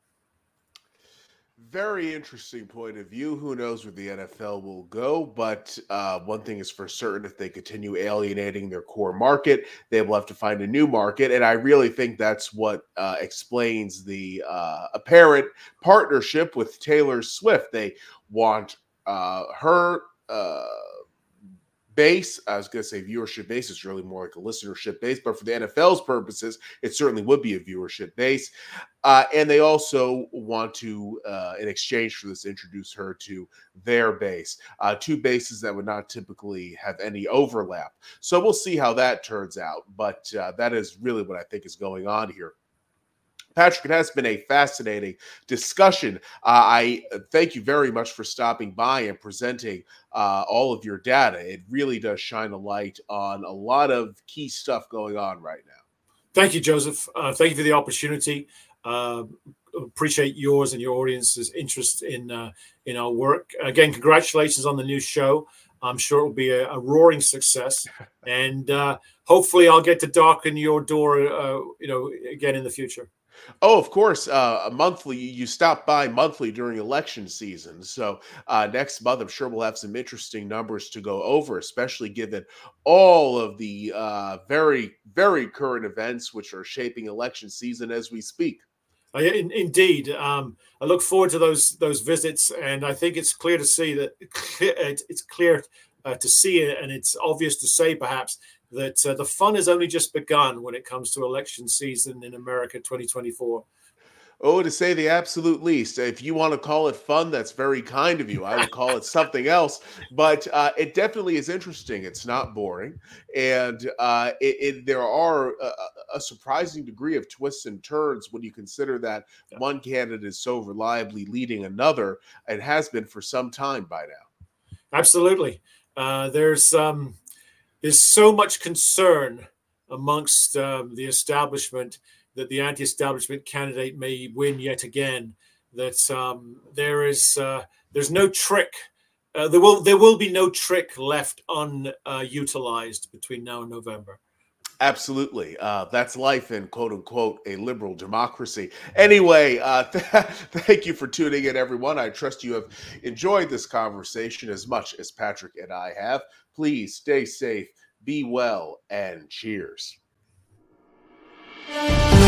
Very interesting point of view. Who knows where the N F L will go? But uh, one thing is for certain: if they continue alienating their core market, they will have to find a new market. And I really think that's what uh, explains the uh, apparent partnership with Taylor Swift. They want uh, her uh, base. I was going to say viewership base. It's really more like a listenership base, but for the N F L's purposes, it certainly would be a viewership base. Uh, and they also want to, uh, in exchange for this, introduce her to their base, uh, two bases that would not typically have any overlap. So we'll see how that turns out. But uh, that is really what I think is going on here. Patrick, it has been a fascinating discussion. Uh, I thank you very much for stopping by and presenting uh, all of your data. It really does shine a light on a lot of key stuff going on right now. Thank you, Joseph. Uh, thank you for the opportunity. Uh, appreciate yours and your audience's interest in uh, in our work. Again, congratulations on the new show. I'm sure it will be a, a roaring success, and uh, hopefully, I'll get to darken your door, uh, you know, again in the future. Oh, of course. Uh, monthly, you stop by monthly during election season. So uh, next month, I'm sure we'll have some interesting numbers to go over, especially given all of the uh, very, very current events which are shaping election season as we speak. Uh, in, indeed, um, I look forward to those those visits, and I think it's clear to see that it's clear uh, to see it, and it's obvious to say perhaps that uh, the fun has only just begun when it comes to election season in America twenty twenty-four. Oh, to say the absolute least. If you want to call it fun, that's very kind of you. I would call it something else, but uh, it definitely is interesting. It's not boring, and uh, it, it, there are a, a surprising degree of twists and turns when you consider that Yeah. one candidate is so reliably leading another, and has been for some time by now. Absolutely, uh, there's um, there's so much concern amongst um, the establishment that the anti-establishment candidate may win yet again. That um, there is uh, there's no trick. Uh, there will there will be no trick left unutilized uh, between now and November. Absolutely. Uh, that's life in quote unquote a liberal democracy. Anyway, uh, th- thank you for tuning in, everyone. I trust you have enjoyed this conversation as much as Patrick and I have. Please stay safe, be well, and cheers.